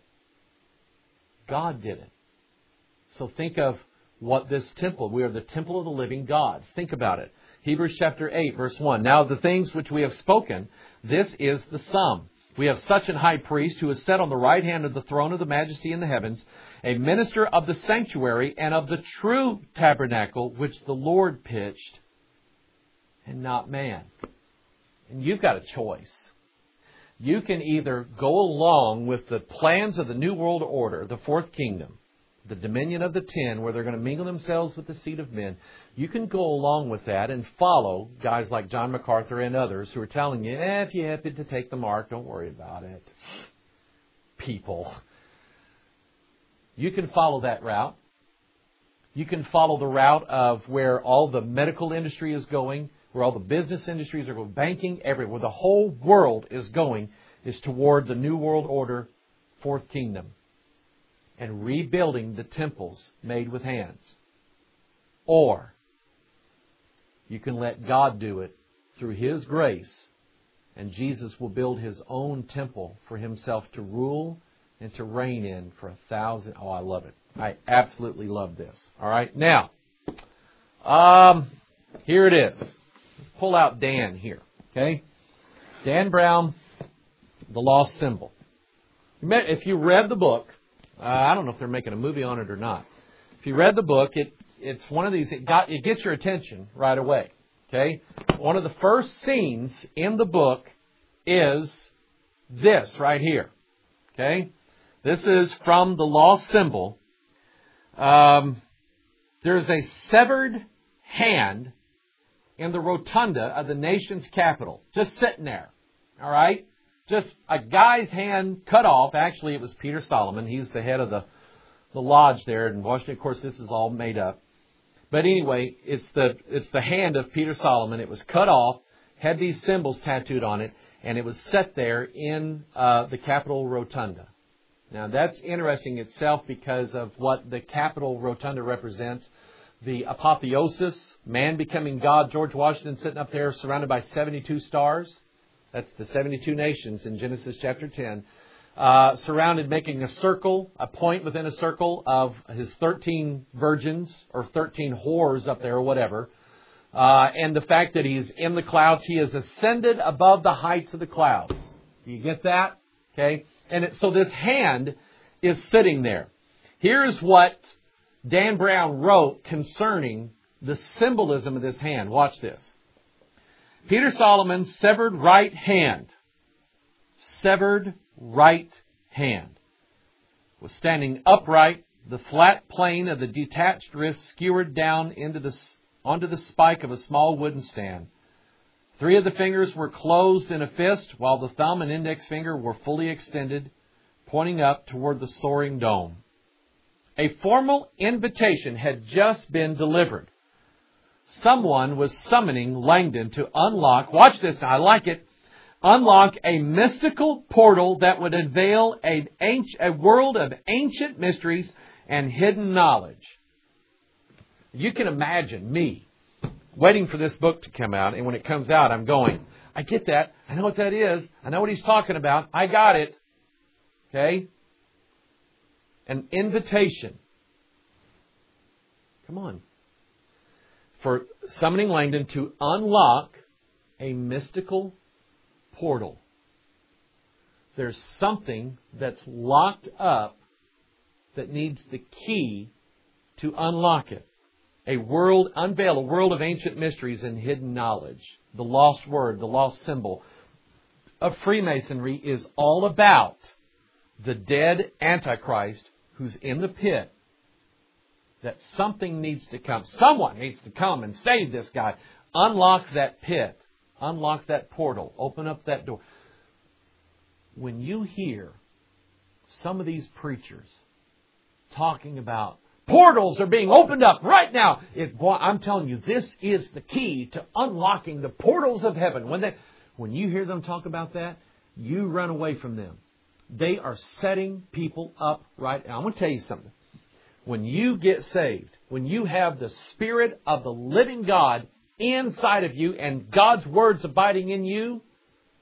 God did it. So think of what this temple, we are the temple of the living God. Think about it. Hebrews chapter eight, verse one. Now the things which we have spoken, this is the sum. We have such an high priest who is set on the right hand of the throne of the majesty in the heavens, a minister of the sanctuary and of the true tabernacle which the Lord pitched, and not man. And you've got a choice. You can either go along with the plans of the New World Order, the fourth kingdom, the dominion of the ten, where they're going to mingle themselves with the seed of men. You can go along with that and follow guys like John MacArthur and others who are telling you, eh, if you happen to take the mark, don't worry about it. People. You can follow that route. You can follow the route of where all the medical industry is going, where all the business industries are going, banking, everywhere. Where the whole world is going is toward the New World Order, fourth kingdom, and rebuilding the temples made with hands. Or you can let God do it through His grace, and Jesus will build His own temple for Himself to rule and to reign in for a thousand. Oh, I love it. I absolutely love this. All right. Now, um, here it is. Let's pull out Dan here. Okay. Dan Brown, The Lost Symbol. If you read the book, uh, I don't know if they're making a movie on it or not. If you read the book, it it's one of these, it got it gets your attention right away. Okay. One of the first scenes in the book is this right here. Okay. This is from The Lost Symbol. Um, there's a severed hand in the rotunda of the nation's capital, just sitting there. All right? Just a guy's hand cut off. Actually, it was Peter Solomon. He's the head of the, the lodge there in Washington. Of course, this is all made up. But anyway, it's the it's the hand of Peter Solomon. It was cut off, had these symbols tattooed on it, and it was set there in uh, the Capitol Rotunda. Now, that's interesting itself because of what the Capitol Rotunda represents. The apotheosis, man becoming God, George Washington sitting up there surrounded by seventy-two stars. That's the seventy-two nations in Genesis chapter ten. Uh, surrounded, making a circle, a point within a circle of his thirteen virgins or thirteen whores up there or whatever. Uh, and the fact that he's in the clouds, he has ascended above the heights of the clouds. Do you get that? Okay. And it, so this hand is sitting there. Here's what Dan Brown wrote concerning the symbolism of this hand. Watch this. Peter Solomon's severed right hand, severed right hand, was standing upright, the flat plane of the detached wrist skewered down into the, onto the spike of a small wooden stand. Three of the fingers were closed in a fist, while the thumb and index finger were fully extended, pointing up toward the soaring dome. A formal invitation had just been delivered. Someone was summoning Langdon to unlock, watch this now, I like it, unlock a mystical portal that would unveil a, a world of ancient mysteries and hidden knowledge. You can imagine me waiting for this book to come out, and when it comes out, I'm going, I get that. I know what that is. I know what he's talking about. I got it. Okay? An invitation. Come on. For summoning Langdon to unlock a mystical portal. There's something that's locked up that needs the key to unlock it. A world, unveil a world of ancient mysteries and hidden knowledge. The lost word, the lost symbol of Freemasonry is all about the dead Antichrist who's in the pit. That something needs to come. Someone needs to come and save this guy. Unlock that pit. Unlock that portal. Open up that door. When you hear some of these preachers talking about portals are being opened up right now. It, boy, I'm telling you, this is the key to unlocking the portals of heaven. When they, when you hear them talk about that, you run away from them. They are setting people up right now. I'm going to tell you something. When you get saved, when you have the Spirit of the living God inside of you and God's words abiding in you,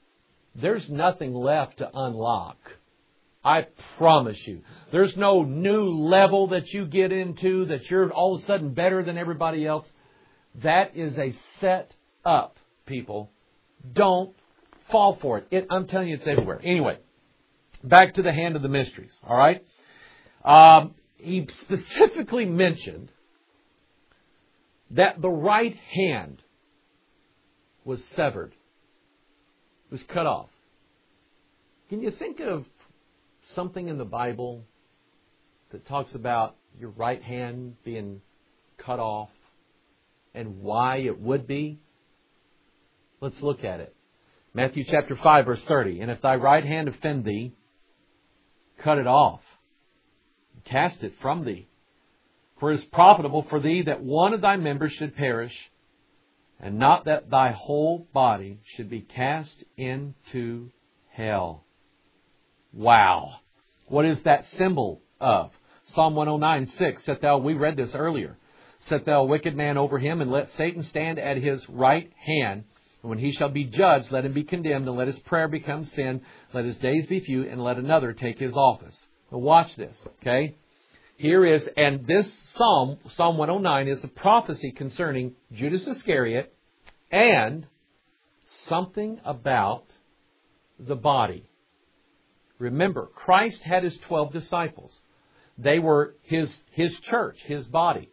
there's nothing left to unlock. I promise you. There's no new level that you get into that you're all of a sudden better than everybody else. That is a set up, people. Don't fall for it. it. I'm telling you, it's everywhere. Anyway, back to the hand of the mysteries. All right? Um, he specifically mentioned that the right hand was severed, was cut off. Can you think of something in the Bible that talks about your right hand being cut off and why it would be? Let's look at it. Matthew chapter five, verse thirty. And if thy right hand offend thee, cut it off, cast it from thee. For it is profitable for thee that one of thy members should perish, and not that thy whole body should be cast into hell. Wow. What is that symbol of? Psalm one oh nine, six. Set thou, we read this earlier. Set thou a wicked man over him, and let Satan stand at his right hand. And when he shall be judged, let him be condemned, and let his prayer become sin. Let his days be few, and let another take his office. Now watch this, okay? Here is, and this psalm, Psalm one oh nine, is a prophecy concerning Judas Iscariot and something about the body. Remember, Christ had His twelve disciples. They were His, His church, His body.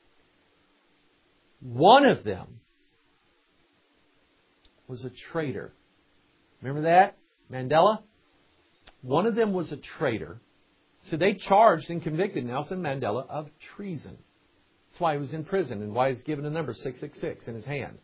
One of them was a traitor. Remember that? Mandela? One of them was a traitor. So they charged and convicted Nelson Mandela of treason. That's why he was in prison and why he's given a number six six six in his hand.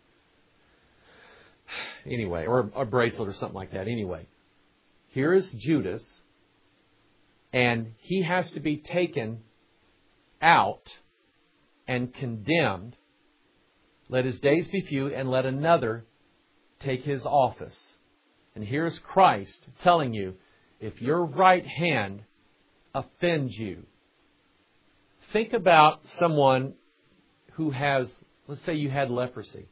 Anyway, or a bracelet or something like that. Anyway, here is Judas, and he has to be taken out and condemned. Let his days be few, and let another take his office. And here's Christ telling you, if your right hand offends you, think about someone who has, let's say you had leprosy,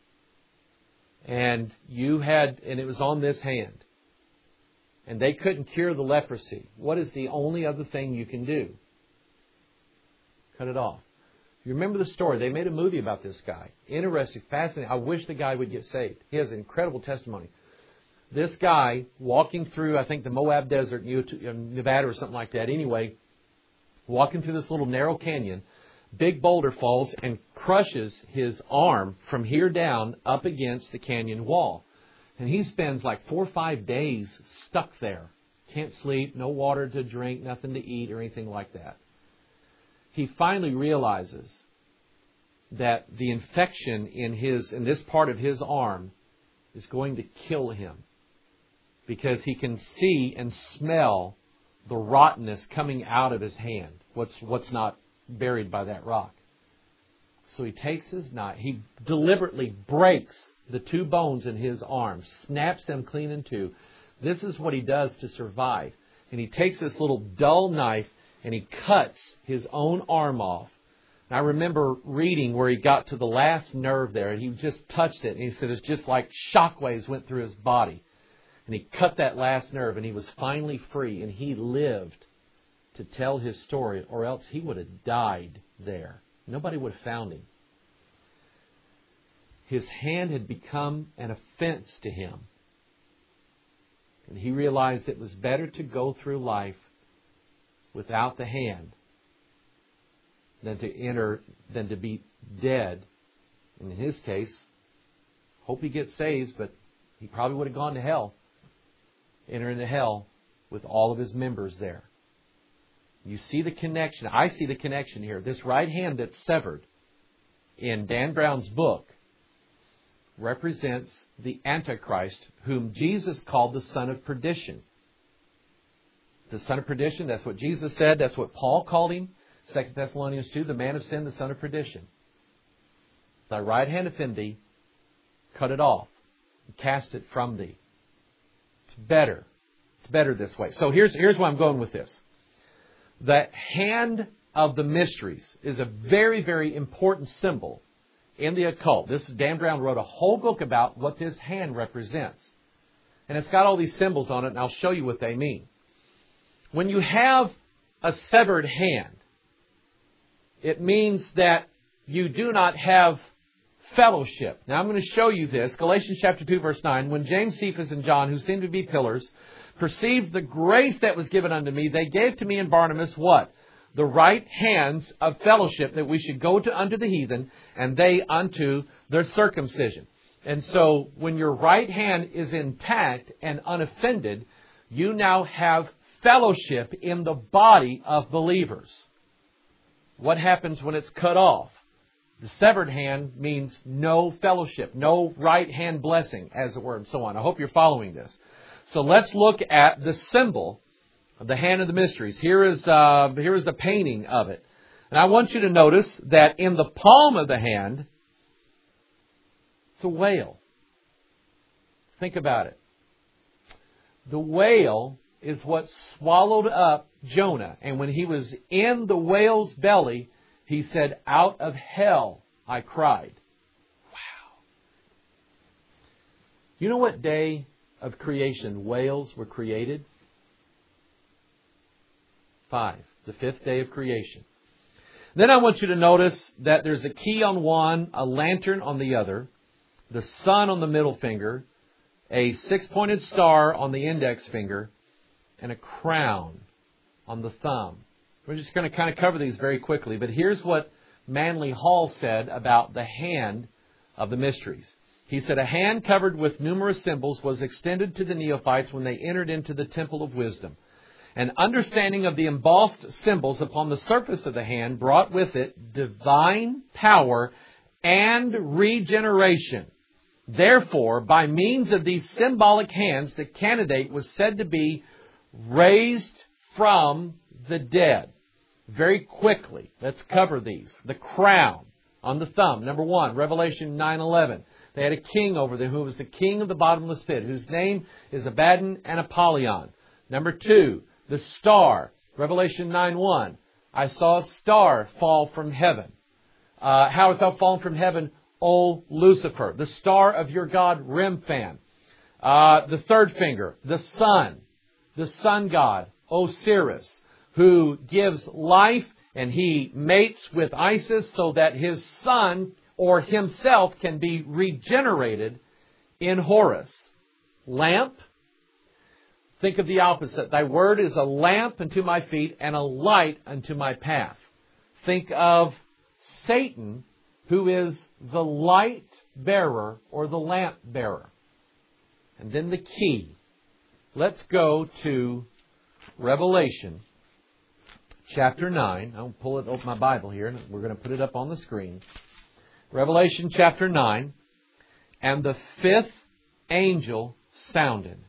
and you had, and it was on this hand, and they couldn't cure the leprosy. What is the only other thing you can do? Cut it off. You remember the story? They made a movie about this guy. Interesting, fascinating. I wish the guy would get saved. He has an incredible testimony. This guy walking through, I think, the Moab Desert, Nevada or something like that. Anyway, walking through this little narrow canyon, big boulder falls and crushes his arm from here down up against the canyon wall. And he spends like four or five days stuck there. Can't sleep, no water to drink, nothing to eat or anything like that. He finally realizes that the infection in his in this part of his arm is going to kill him, because he can see and smell the rottenness coming out of his hand. What's what's not buried by that rock. So he takes his knife. He deliberately breaks the two bones in his arm, snaps them clean in two. This is what he does to survive. And he takes this little dull knife and he cuts his own arm off. And I remember reading where he got to the last nerve there, and he just touched it, and he said it's just like shockwaves went through his body. And he cut that last nerve, and he was finally free, and he lived to tell his story, or else he would have died there. Nobody would have found him. His hand had become an offense to him. And he realized it was better to go through life without the hand than to enter, than to be dead. And in his case, hope he gets saved, but he probably would have gone to hell. Enter into hell with all of his members there. You see the connection. I see the connection here. This right hand that's severed in Dan Brown's book represents the Antichrist, whom Jesus called the son of perdition. The son of perdition, that's what Jesus said. That's what Paul called him. Second Thessalonians two, the man of sin, the son of perdition. Thy right hand offend thee, cut it off, and cast it from thee. It's better. It's better this way. So here's, here's where I'm going with this. The hand of the mysteries is a very, very important symbol in the occult. This Dan Brown wrote a whole book about what this hand represents. And it's got all these symbols on it, and I'll show you what they mean. When you have a severed hand, it means that you do not have fellowship. Now I'm going to show you this. Galatians chapter two, verse nine. When James, Cephas, and John, who seemed to be pillars, perceived the grace that was given unto me, they gave to me and Barnabas what? The right hands of fellowship, that we should go to unto the heathen, and they unto their circumcision. And so when your right hand is intact and unoffended, you now have fellowship in the body of believers. What happens when it's cut off? The severed hand means no fellowship, no right hand blessing, as it were, and so on. I hope you're following this. So let's look at the symbol of the hand of the mysteries. Here is, uh, here is the painting of it. And I want you to notice that in the palm of the hand, it's a whale. Think about it. The whale is what swallowed up Jonah. And when he was in the whale's belly, he said, out of hell I cried. Wow. You know what day of creation whales were created? Five. The fifth day of creation. Then I want you to notice that there's a key on one, a lantern on the other, the sun on the middle finger, a six-pointed star on the index finger, and a crown on the thumb. We're just going to kind of cover these very quickly. But here's what Manly Hall said about the hand of the mysteries. He said, a hand covered with numerous symbols was extended to the neophytes when they entered into the temple of wisdom. An understanding of the embossed symbols upon the surface of the hand brought with it divine power and regeneration. Therefore, by means of these symbolic hands, the candidate was said to be raised from the dead. Very quickly, let's cover these. The crown on the thumb. Number one, Revelation nine eleven. They had a king over them who was the king of the bottomless pit, whose name is Abaddon and Apollyon. Number two, the star. Revelation nine one. I saw a star fall from heaven. Uh, how art thou fallen from heaven, O Lucifer, the star of your god Remphan. Uh, the third finger, the sun, the sun god, Osiris, who gives life, and he mates with Isis so that his son or himself can be regenerated in Horus. Lamp. Think of the opposite. Thy word is a lamp unto my feet and a light unto my path. Think of Satan, who is the light bearer or the lamp bearer. And then the key. Let's go to Revelation chapter nine. I'll pull it open my Bible here, and we're going to put it up on the screen. Revelation chapter nine. And the fifth angel sounded.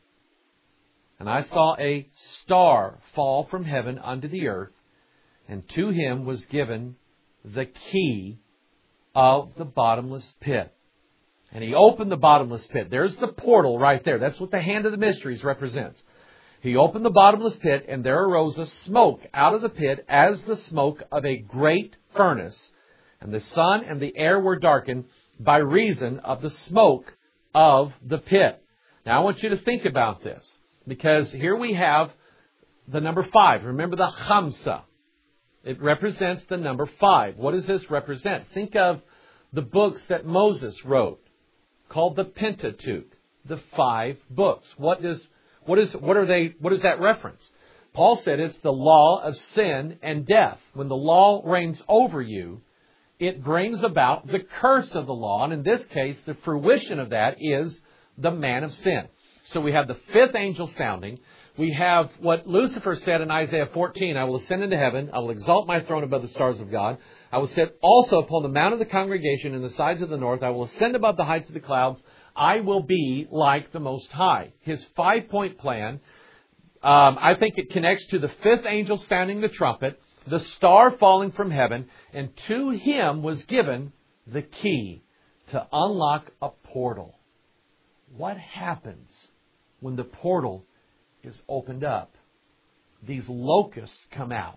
And I saw a star fall from heaven unto the earth, and to him was given the key of the bottomless pit. And he opened the bottomless pit. There's the portal right there. That's what the hand of the mysteries represents. He opened the bottomless pit, and there arose a smoke out of the pit as the smoke of a great furnace. And the sun and the air were darkened by reason of the smoke of the pit. Now I want you to think about this, because here we have the number five. Remember the Chamsa. It represents the number five. What does this represent? Think of the books that Moses wrote, called the Pentateuch, the five books. What does what is what are they? What is that reference? Paul said it's the law of sin and death. When the law reigns over you, it brings about the curse of the law, and in this case, the fruition of that is the man of sin. So we have the fifth angel sounding. We have what Lucifer said in Isaiah fourteen, I will ascend into heaven, I will exalt my throne above the stars of God. I will sit also upon the mount of the congregation in the sides of the north. I will ascend above the heights of the clouds. I will be like the Most High. His five-point plan, um, I think it connects to the fifth angel sounding the trumpet, the star falling from heaven, and to him was given the key to unlock a portal. What happens when the portal is opened up? These locusts come out.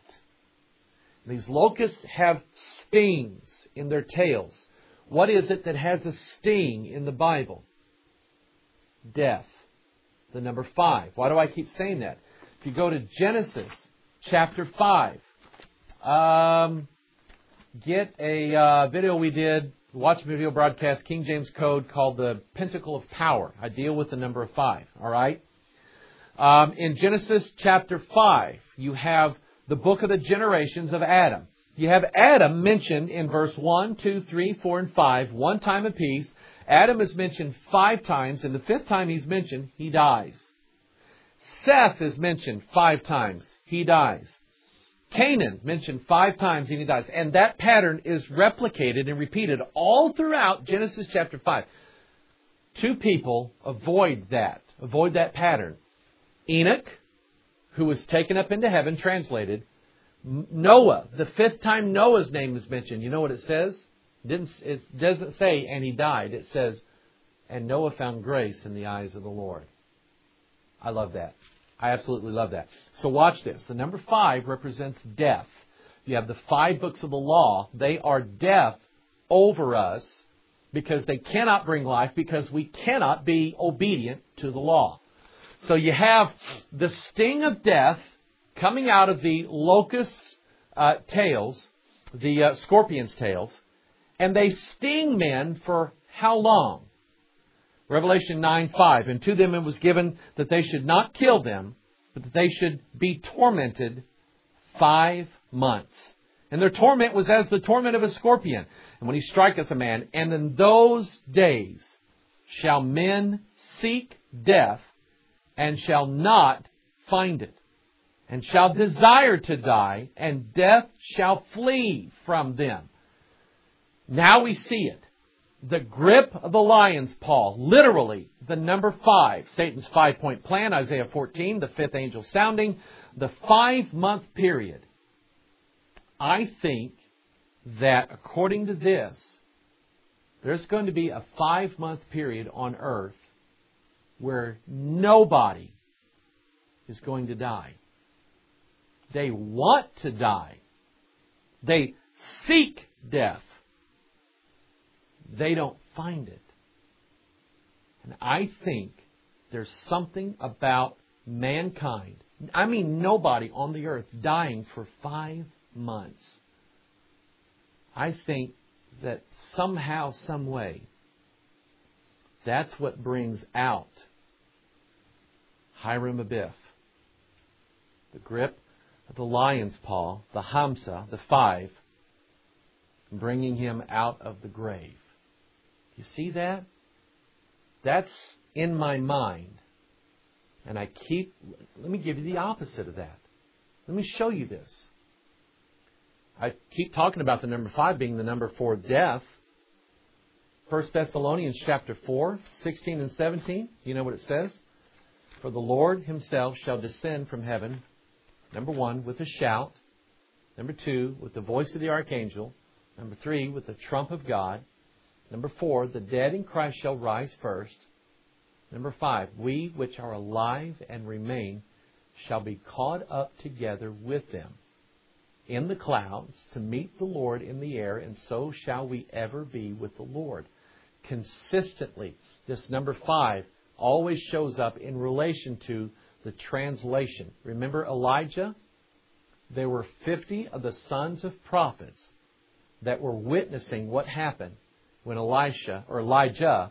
These locusts have stings in their tails. What is it that has a sting in the Bible? Death. the number five. Why do I keep saying that? If you go to Genesis chapter five, um, get a uh, video we did, watch a video broadcast, King James Code, called the Pentacle of Power. I deal with the number five, all right? Um, in Genesis chapter five, you have the book of the generations of Adam. You have Adam mentioned in verse one, two, three, four, and five, one time apiece. Adam is mentioned five times, and the fifth time he's mentioned, he dies. Seth is mentioned five times. He dies. Canaan mentioned five times, and he dies. And that pattern is replicated and repeated all throughout Genesis chapter five. Two people avoid that, avoid that pattern. Enoch, who was taken up into heaven, translated. Noah, the fifth time Noah's name is mentioned. You know what it says? It, didn't, it doesn't say, and he died. It says, and Noah found grace in the eyes of the Lord. I love that. I absolutely love that. So watch this. The number five represents death. You have the five books of the law. They are death over us because they cannot bring life, because we cannot be obedient to the law. So you have the sting of death coming out of the locust uh, tails, the uh, scorpion's tails, and they sting men for how long? Revelation nine five, and to them it was given that they should not kill them, but that they should be tormented five months. And their torment was as the torment of a scorpion. And when he striketh a man, and in those days shall men seek death, and shall not find it, and shall desire to die, and death shall flee from them. Now we see it. The grip of the lion's paw, literally the number five, Satan's five-point plan, Isaiah fourteen, the fifth angel sounding, the five-month period. I think that according to this, there's going to be a five-month period on earth where nobody is going to die. They want to die. They seek death. They don't find it. And I think there's something about mankind, I mean nobody on the earth, dying for five months. I think that somehow, some way, that's what brings out Hiram Abiff. The grip of the lion's paw, the Hamsa, the five, bringing him out of the grave. You see that? That's in my mind. And I keep, let me give you the opposite of that. Let me show you this. I keep talking about the number five being the number for death. First Thessalonians chapter four, sixteen and seventeen. You know what it says? For the Lord himself shall descend from heaven, number one, with a shout. Number two, with the voice of the archangel. Number three, with the trump of God. Number four, the dead in Christ shall rise first. Number five, we which are alive and remain shall be caught up together with them in the clouds to meet the Lord in the air, and so shall we ever be with the Lord. Consistently, this number five always shows up in relation to the translation. Remember Elijah? There were fifty of the sons of prophets that were witnessing what happened when Elisha, or Elijah,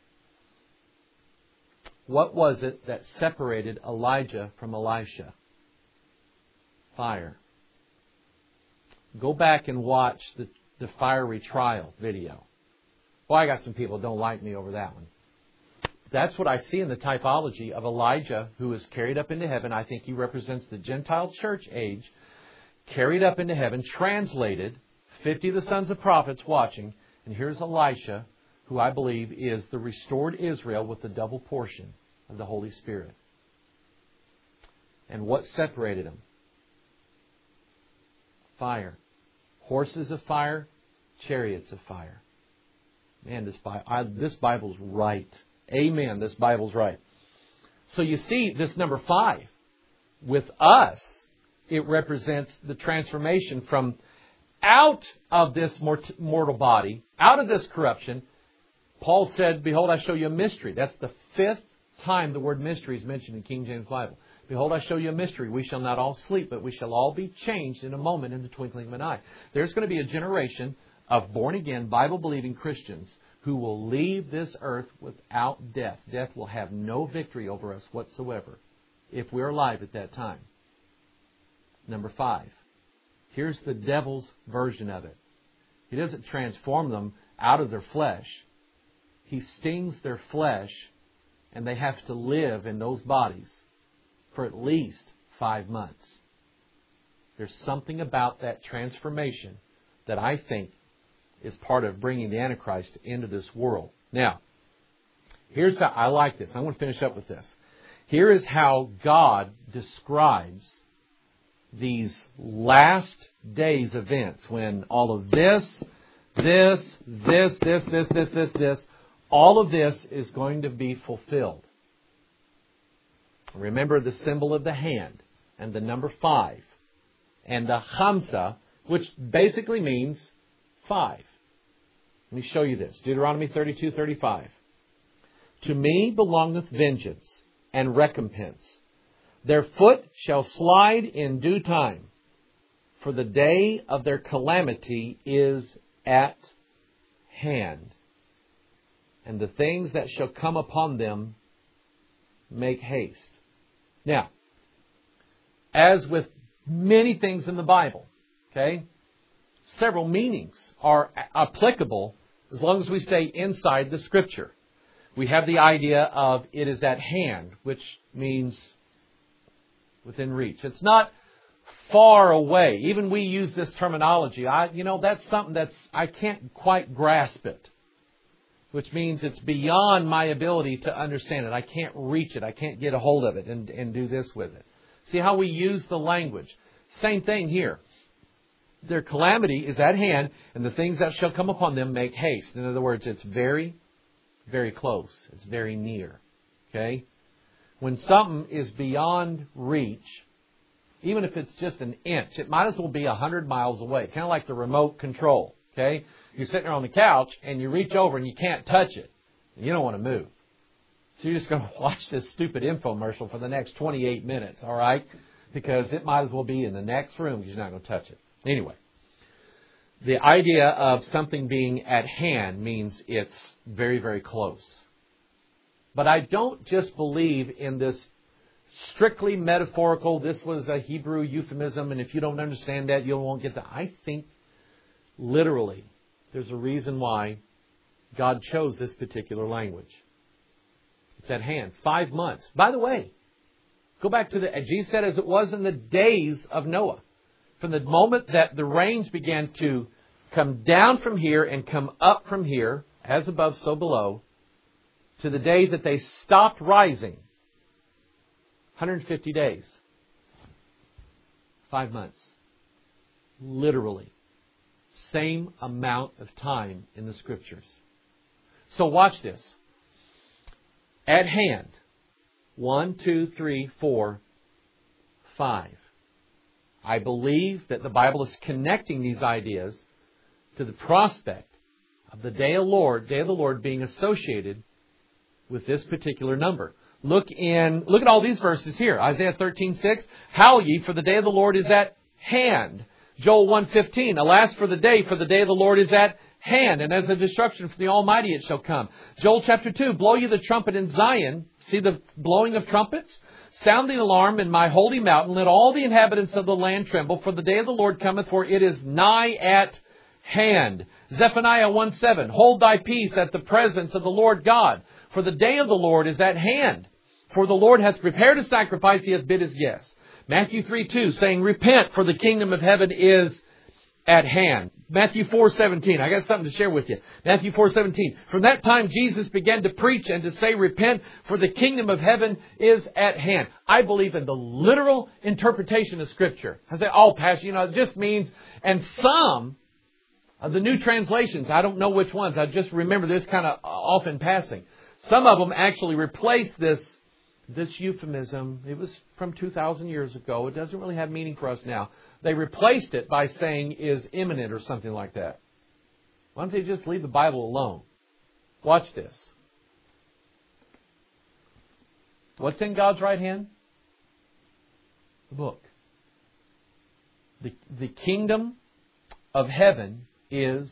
what was it that separated Elijah from Elisha? Fire. Go back and watch the, the fiery trial video. Well, I got some people who don't like me over that one. That's what I see in the typology of Elijah, who is carried up into heaven. I think he represents the Gentile church age, carried up into heaven, translated, fifty of the sons of prophets watching. And here's Elisha, who I believe is the restored Israel with the double portion of the Holy Spirit. And what separated them? Fire. Horses of fire, chariots of fire. Man, this, Bi- I, this Bible's right. Amen. This Bible's right. So you see this number five. With us, it represents the transformation from out of this mort- mortal body, out of this corruption. Paul said, behold, I show you a mystery. That's the fifth time the word mystery is mentioned in King James Bible. Behold, I show you a mystery. We shall not all sleep, but we shall all be changed in a moment, in the twinkling of an eye. There's going to be a generation of born-again, Bible-believing Christians who will leave this earth without death. Death will have no victory over us whatsoever if we're alive at that time. Number five. Here's the devil's version of it. He doesn't transform them out of their flesh. He stings their flesh, and they have to live in those bodies for at least five months. There's something about that transformation that I think is part of bringing the Antichrist into this world. Now, here's how I like this. I'm going to finish up with this. Here is how God describes these last days events when all of this, this, this, this, this, this, this, this, all of this is going to be fulfilled. Remember the symbol of the hand and the number five and the Hamsa, which basically means five. Let me show you this. Deuteronomy thirty-two thirty-five. To me belongeth vengeance and recompense. Their foot shall slide in due time, for the day of their calamity is at hand. And the things that shall come upon them make haste. Now, as with many things in the Bible, okay, several meanings are applicable as long as we stay inside the Scripture. We have the idea of it is at hand, which means within reach. It's not far away. Even we use this terminology. I, you know, that's something that's, I can't quite grasp it. Which means it's beyond my ability to understand it. I can't reach it. I can't get a hold of it and, and do this with it. See how we use the language. Same thing here. Their calamity is at hand, and the things that shall come upon them make haste. In other words, it's very, very close. It's very near. Okay? When something is beyond reach, even if it's just an inch, it might as well be a hundred miles away. Kind of like the remote control. Okay? You're sitting there on the couch, and you reach over, and you can't touch it. You don't want to move. So you're just going to watch this stupid infomercial for the next twenty-eight minutes, all right? Because it might as well be in the next room because you're not going to touch it. Anyway, the idea of something being at hand means it's very, very close. But I don't just believe in this strictly metaphorical, this was a Hebrew euphemism, and if you don't understand that, you won't get that. I think literally there's a reason why God chose this particular language. It's at hand. Five months. By the way, go back to the, Jesus said, as it was in the days of Noah. From the moment that the rains began to come down from here and come up from here, as above, so below, to the day that they stopped rising, one hundred fifty days. Five months. Literally. Same amount of time in the Scriptures. So watch this. At hand. One, two, three, four, five. I believe that the Bible is connecting these ideas to the prospect of the day of the Lord, day of the Lord being associated with this particular number. Look in, look at all these verses here. Isaiah thirteen six. Howl ye, for the day of the Lord is at hand. Joel one fifteen. Alas for the day, for the day of the Lord is at hand, and as a destruction from the Almighty it shall come. Joel chapter two. Blow ye the trumpet in Zion. See the blowing of trumpets? Sound the alarm in my holy mountain. Let all the inhabitants of the land tremble, for the day of the Lord cometh, for it is nigh at hand. Zephaniah one seven. Hold thy peace at the presence of the Lord God, for the day of the Lord is at hand. For the Lord hath prepared a sacrifice, he hath bid his guests. Matthew three two, saying, repent, for the kingdom of heaven is at hand. Matthew four seventeen. I got something to share with you. Matthew four seventeen. From that time Jesus began to preach and to say, repent, for the kingdom of heaven is at hand. I believe in the literal interpretation of Scripture. I say, oh, Pastor, you know, it just means, and some of the new translations, I don't know which ones, I just remember this kind of off in passing. Some of them actually replace this This euphemism. It was from two thousand years ago. It doesn't really have meaning for us now. They replaced it by saying is imminent or something like that. Why don't they just leave the Bible alone? Watch this. What's in God's right hand? The book. The, the kingdom of heaven is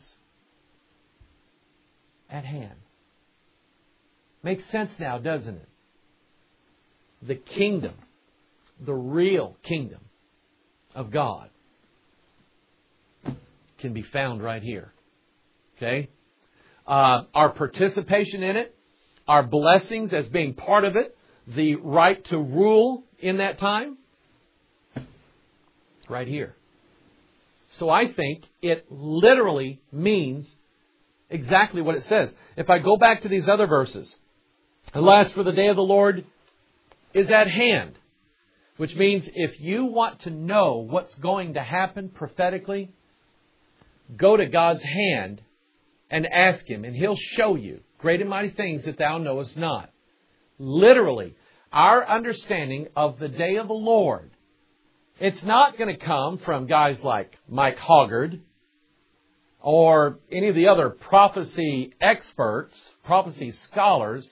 at hand. Makes sense now, doesn't it? The kingdom, the real kingdom of God, can be found right here. Okay? Uh, our participation in it, our blessings as being part of it, the right to rule in that time, right here. So I think it literally means exactly what it says. If I go back to these other verses, alas, for the day of the Lord is at hand. Which means if you want to know what's going to happen prophetically, go to God's hand and ask Him, and He'll show you great and mighty things that thou knowest not. Literally, our understanding of the day of the Lord, it's not going to come from guys like Mike Hoggard or any of the other prophecy experts, prophecy scholars.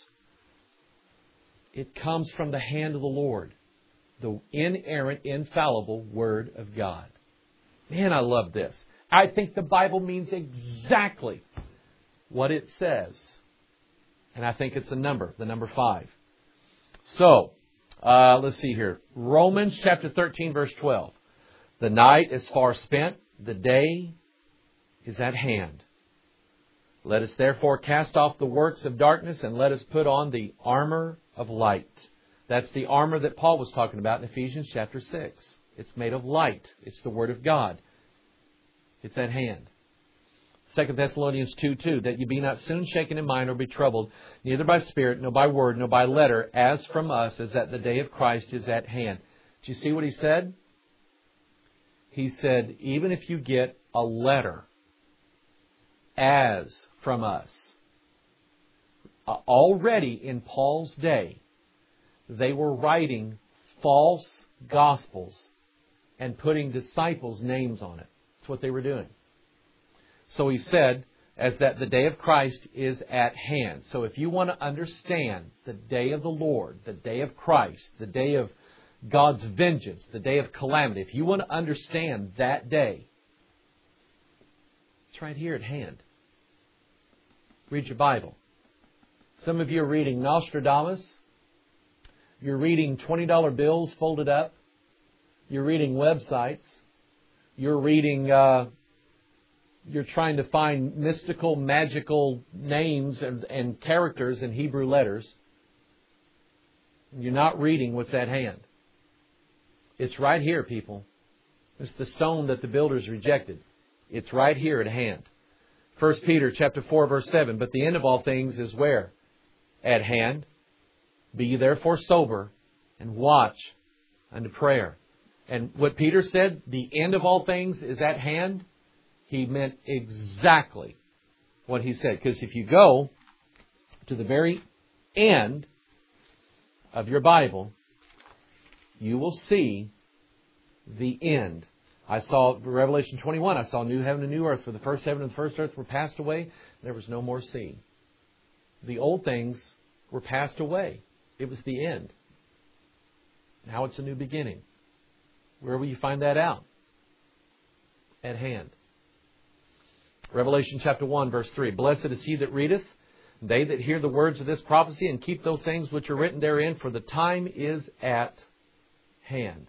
It comes from the hand of the Lord, the inerrant, infallible Word of God. Man, I love this. I think the Bible means exactly what it says. And I think it's a number, the number five. So, uh, let's see here. Romans chapter thirteen, verse twelve. The night is far spent, the day is at hand. Let us therefore cast off the works of darkness and let us put on the armor of light. That's the armor that Paul was talking about in Ephesians chapter six. It's made of light. It's the Word of God. It's at hand. Second Thessalonians two two, that ye be not soon shaken in mind or be troubled, neither by spirit, nor by word, nor by letter, as from us, as that the day of Christ is at hand. Do you see what he said? He said, even if you get a letter, as from us. Uh, already in Paul's day, they were writing false gospels and putting disciples' names on it. That's what they were doing. So he said, as that the day of Christ is at hand. So if you want to understand the day of the Lord, the day of Christ, the day of God's vengeance, the day of calamity, if you want to understand that day, it's right here at hand. Read your Bible. Some of you are reading Nostradamus. You're reading twenty dollar bills folded up. You're reading websites. You're reading... Uh, You're trying to find mystical, magical names and, and characters in Hebrew letters. You're not reading what's at hand. It's right here, people. It's the stone that the builders rejected. It's right here at hand. First Peter chapter four, verse seven. But the end of all things is where? At hand. Be ye therefore sober and watch unto prayer. And what Peter said, the end of all things is at hand. He meant exactly what he said. Because if you go to the very end of your Bible, you will see the end. I saw Revelation twenty-one. I saw new heaven and new earth. For the first heaven and the first earth were passed away. There was no more sea. The old things were passed away. It was the end. Now it's a new beginning. Where will you find that out? At hand. Revelation chapter one, verse three. Blessed is he that readeth, they that hear the words of this prophecy, and keep those things which are written therein, for the time is at hand.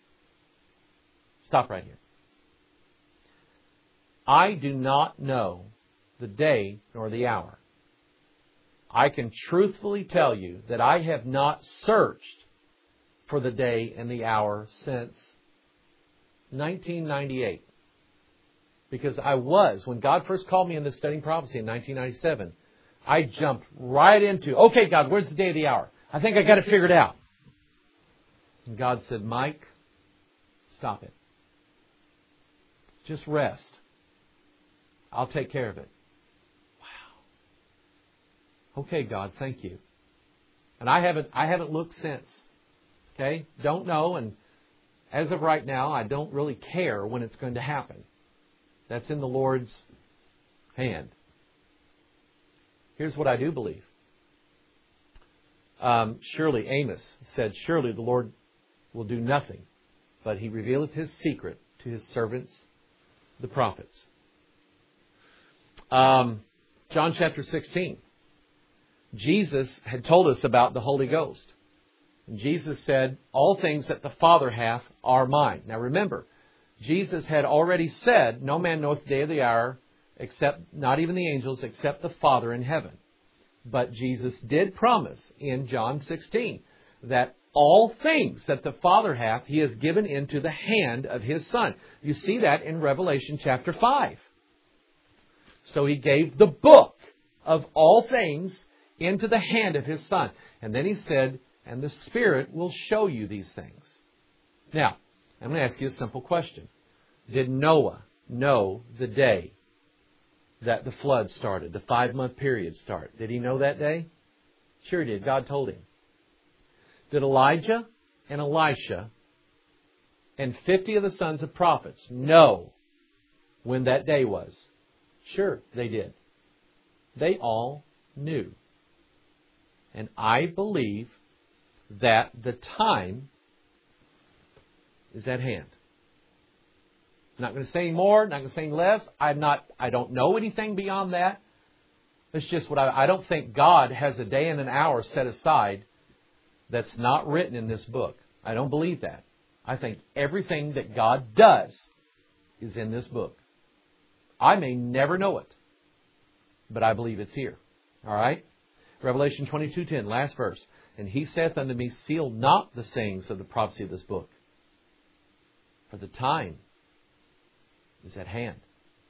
Stop right here. I do not know the day nor the hour. I can truthfully tell you that I have not searched for the day and the hour since nineteen ninety-eight. Because I was, when God first called me into studying prophecy in nineteen ninety-seven, I jumped right into, okay, God, where's the day of the hour? I think I got it figured out. And God said, Mike, stop it. Just rest. I'll take care of it. Wow. Okay, God, thank you. And I haven't, I haven't looked since. Okay? Don't know, and as of right now, I don't really care when it's going to happen. That's in the Lord's hand. Here's what I do believe. Um, surely, Amos said, surely the Lord will do nothing, but He revealeth His secret to His servants, the prophets. Um, John chapter sixteen. Jesus had told us about the Holy Ghost. And Jesus said, all things that the Father hath are mine. Now remember, Jesus had already said, no man knoweth the day or the hour, except, not even the angels, except the Father in heaven. But Jesus did promise in John sixteen that all things that the Father hath, He has given into the hand of His Son. You see that in Revelation chapter five. So He gave the book of all things into the hand of His Son. And then He said, and the Spirit will show you these things. Now, I'm going to ask you a simple question. Did Noah know the day that the flood started, the five-month period started? Did he know that day? Sure he did. God told him. Did Elijah and Elisha and fifty of the sons of prophets know when that day was? Sure, they did. They all knew. And I believe that the time is at hand. I'm not going to say any more, not going to say any less. I'm not, I don't know anything beyond that. It's just what I, I don't think God has a day and an hour set aside that's not written in this book. I don't believe that. I think everything that God does is in this book. I may never know it, but I believe it's here. All right? Revelation twenty-two ten, last verse. And He saith unto me, seal not the sayings of the prophecy of this book, for the time is at hand.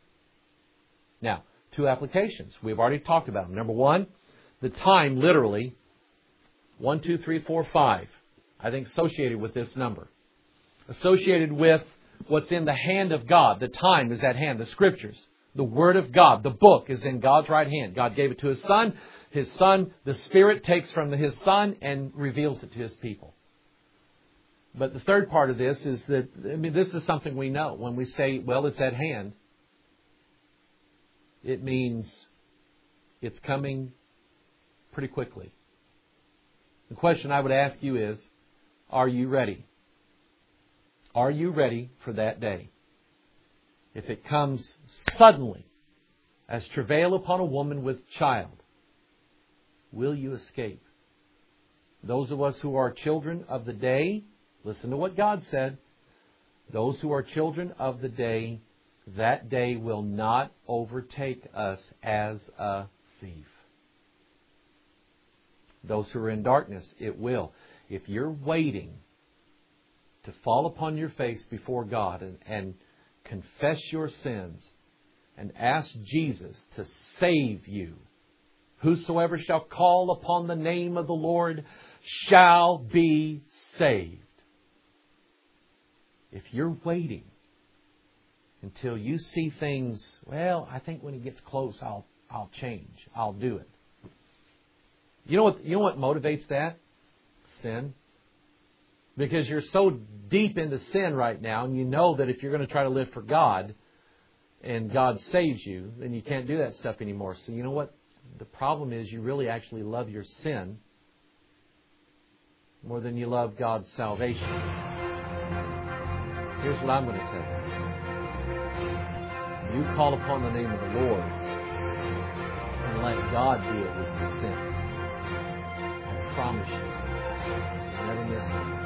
Now, two applications. We've already talked about them. Number one, the time literally, one, two, three, four, five, I think associated with this number. Associated with what's in the hand of God. The time is at hand. The Scriptures, the Word of God, the book is in God's right hand. God gave it to His Son. His Son, the Spirit takes from His Son and reveals it to His people. But the third part of this is that, I mean, this is something we know. When we say, well, it's at hand, it means it's coming pretty quickly. The question I would ask you is, are you ready? Are you ready for that day? If it comes suddenly, as travail upon a woman with child, will you escape? Those of us who are children of the day, listen to what God said. Those who are children of the day, that day will not overtake us as a thief. Those who are in darkness, it will. If you're waiting to fall upon your face before God and, and confess your sins and ask Jesus to save you, whosoever shall call upon the name of the Lord shall be saved. If you're waiting until you see things, well, I think when He gets close, I'll I'll change. I'll do it. You know what? You know what motivates that? Sin. Because you're so deep into sin right now, and you know that if you're going to try to live for God, and God saves you, then you can't do that stuff anymore. So you know what? The problem is you really actually love your sin more than you love God's salvation. Here's what I'm going to tell you. You call upon the name of the Lord and let God deal with your sin. I promise you, you'll never miss it.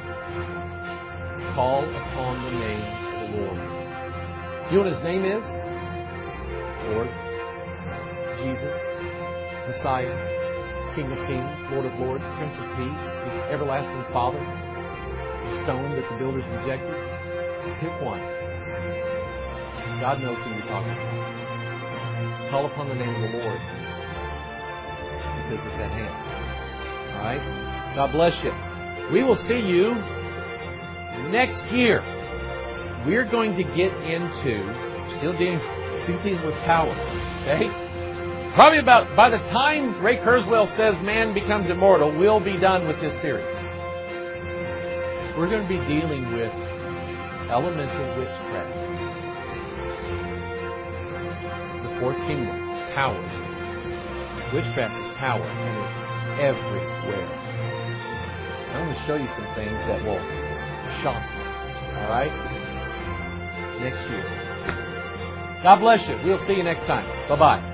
Call upon the name of the Lord. You know what His name is? Lord, Jesus, Messiah, King of Kings, Lord of Lords, Prince of Peace, the everlasting Father, the stone that the builders rejected. Pick one. God knows who you're talking about. Call upon the name of the Lord because it's at hand. All right? God bless you. We will see you next year. We're going to get into still dealing, still dealing with power. Okay? Probably about, by the time Ray Kurzweil says man becomes immortal, we'll be done with this series. We're going to be dealing with elemental witchcraft. The fourth kingdom, powers. Witchcraft is power, energy. everywhere. I'm going to show you some things that will shock you. All right? Next year. God bless you. We'll see you next time. Bye-bye.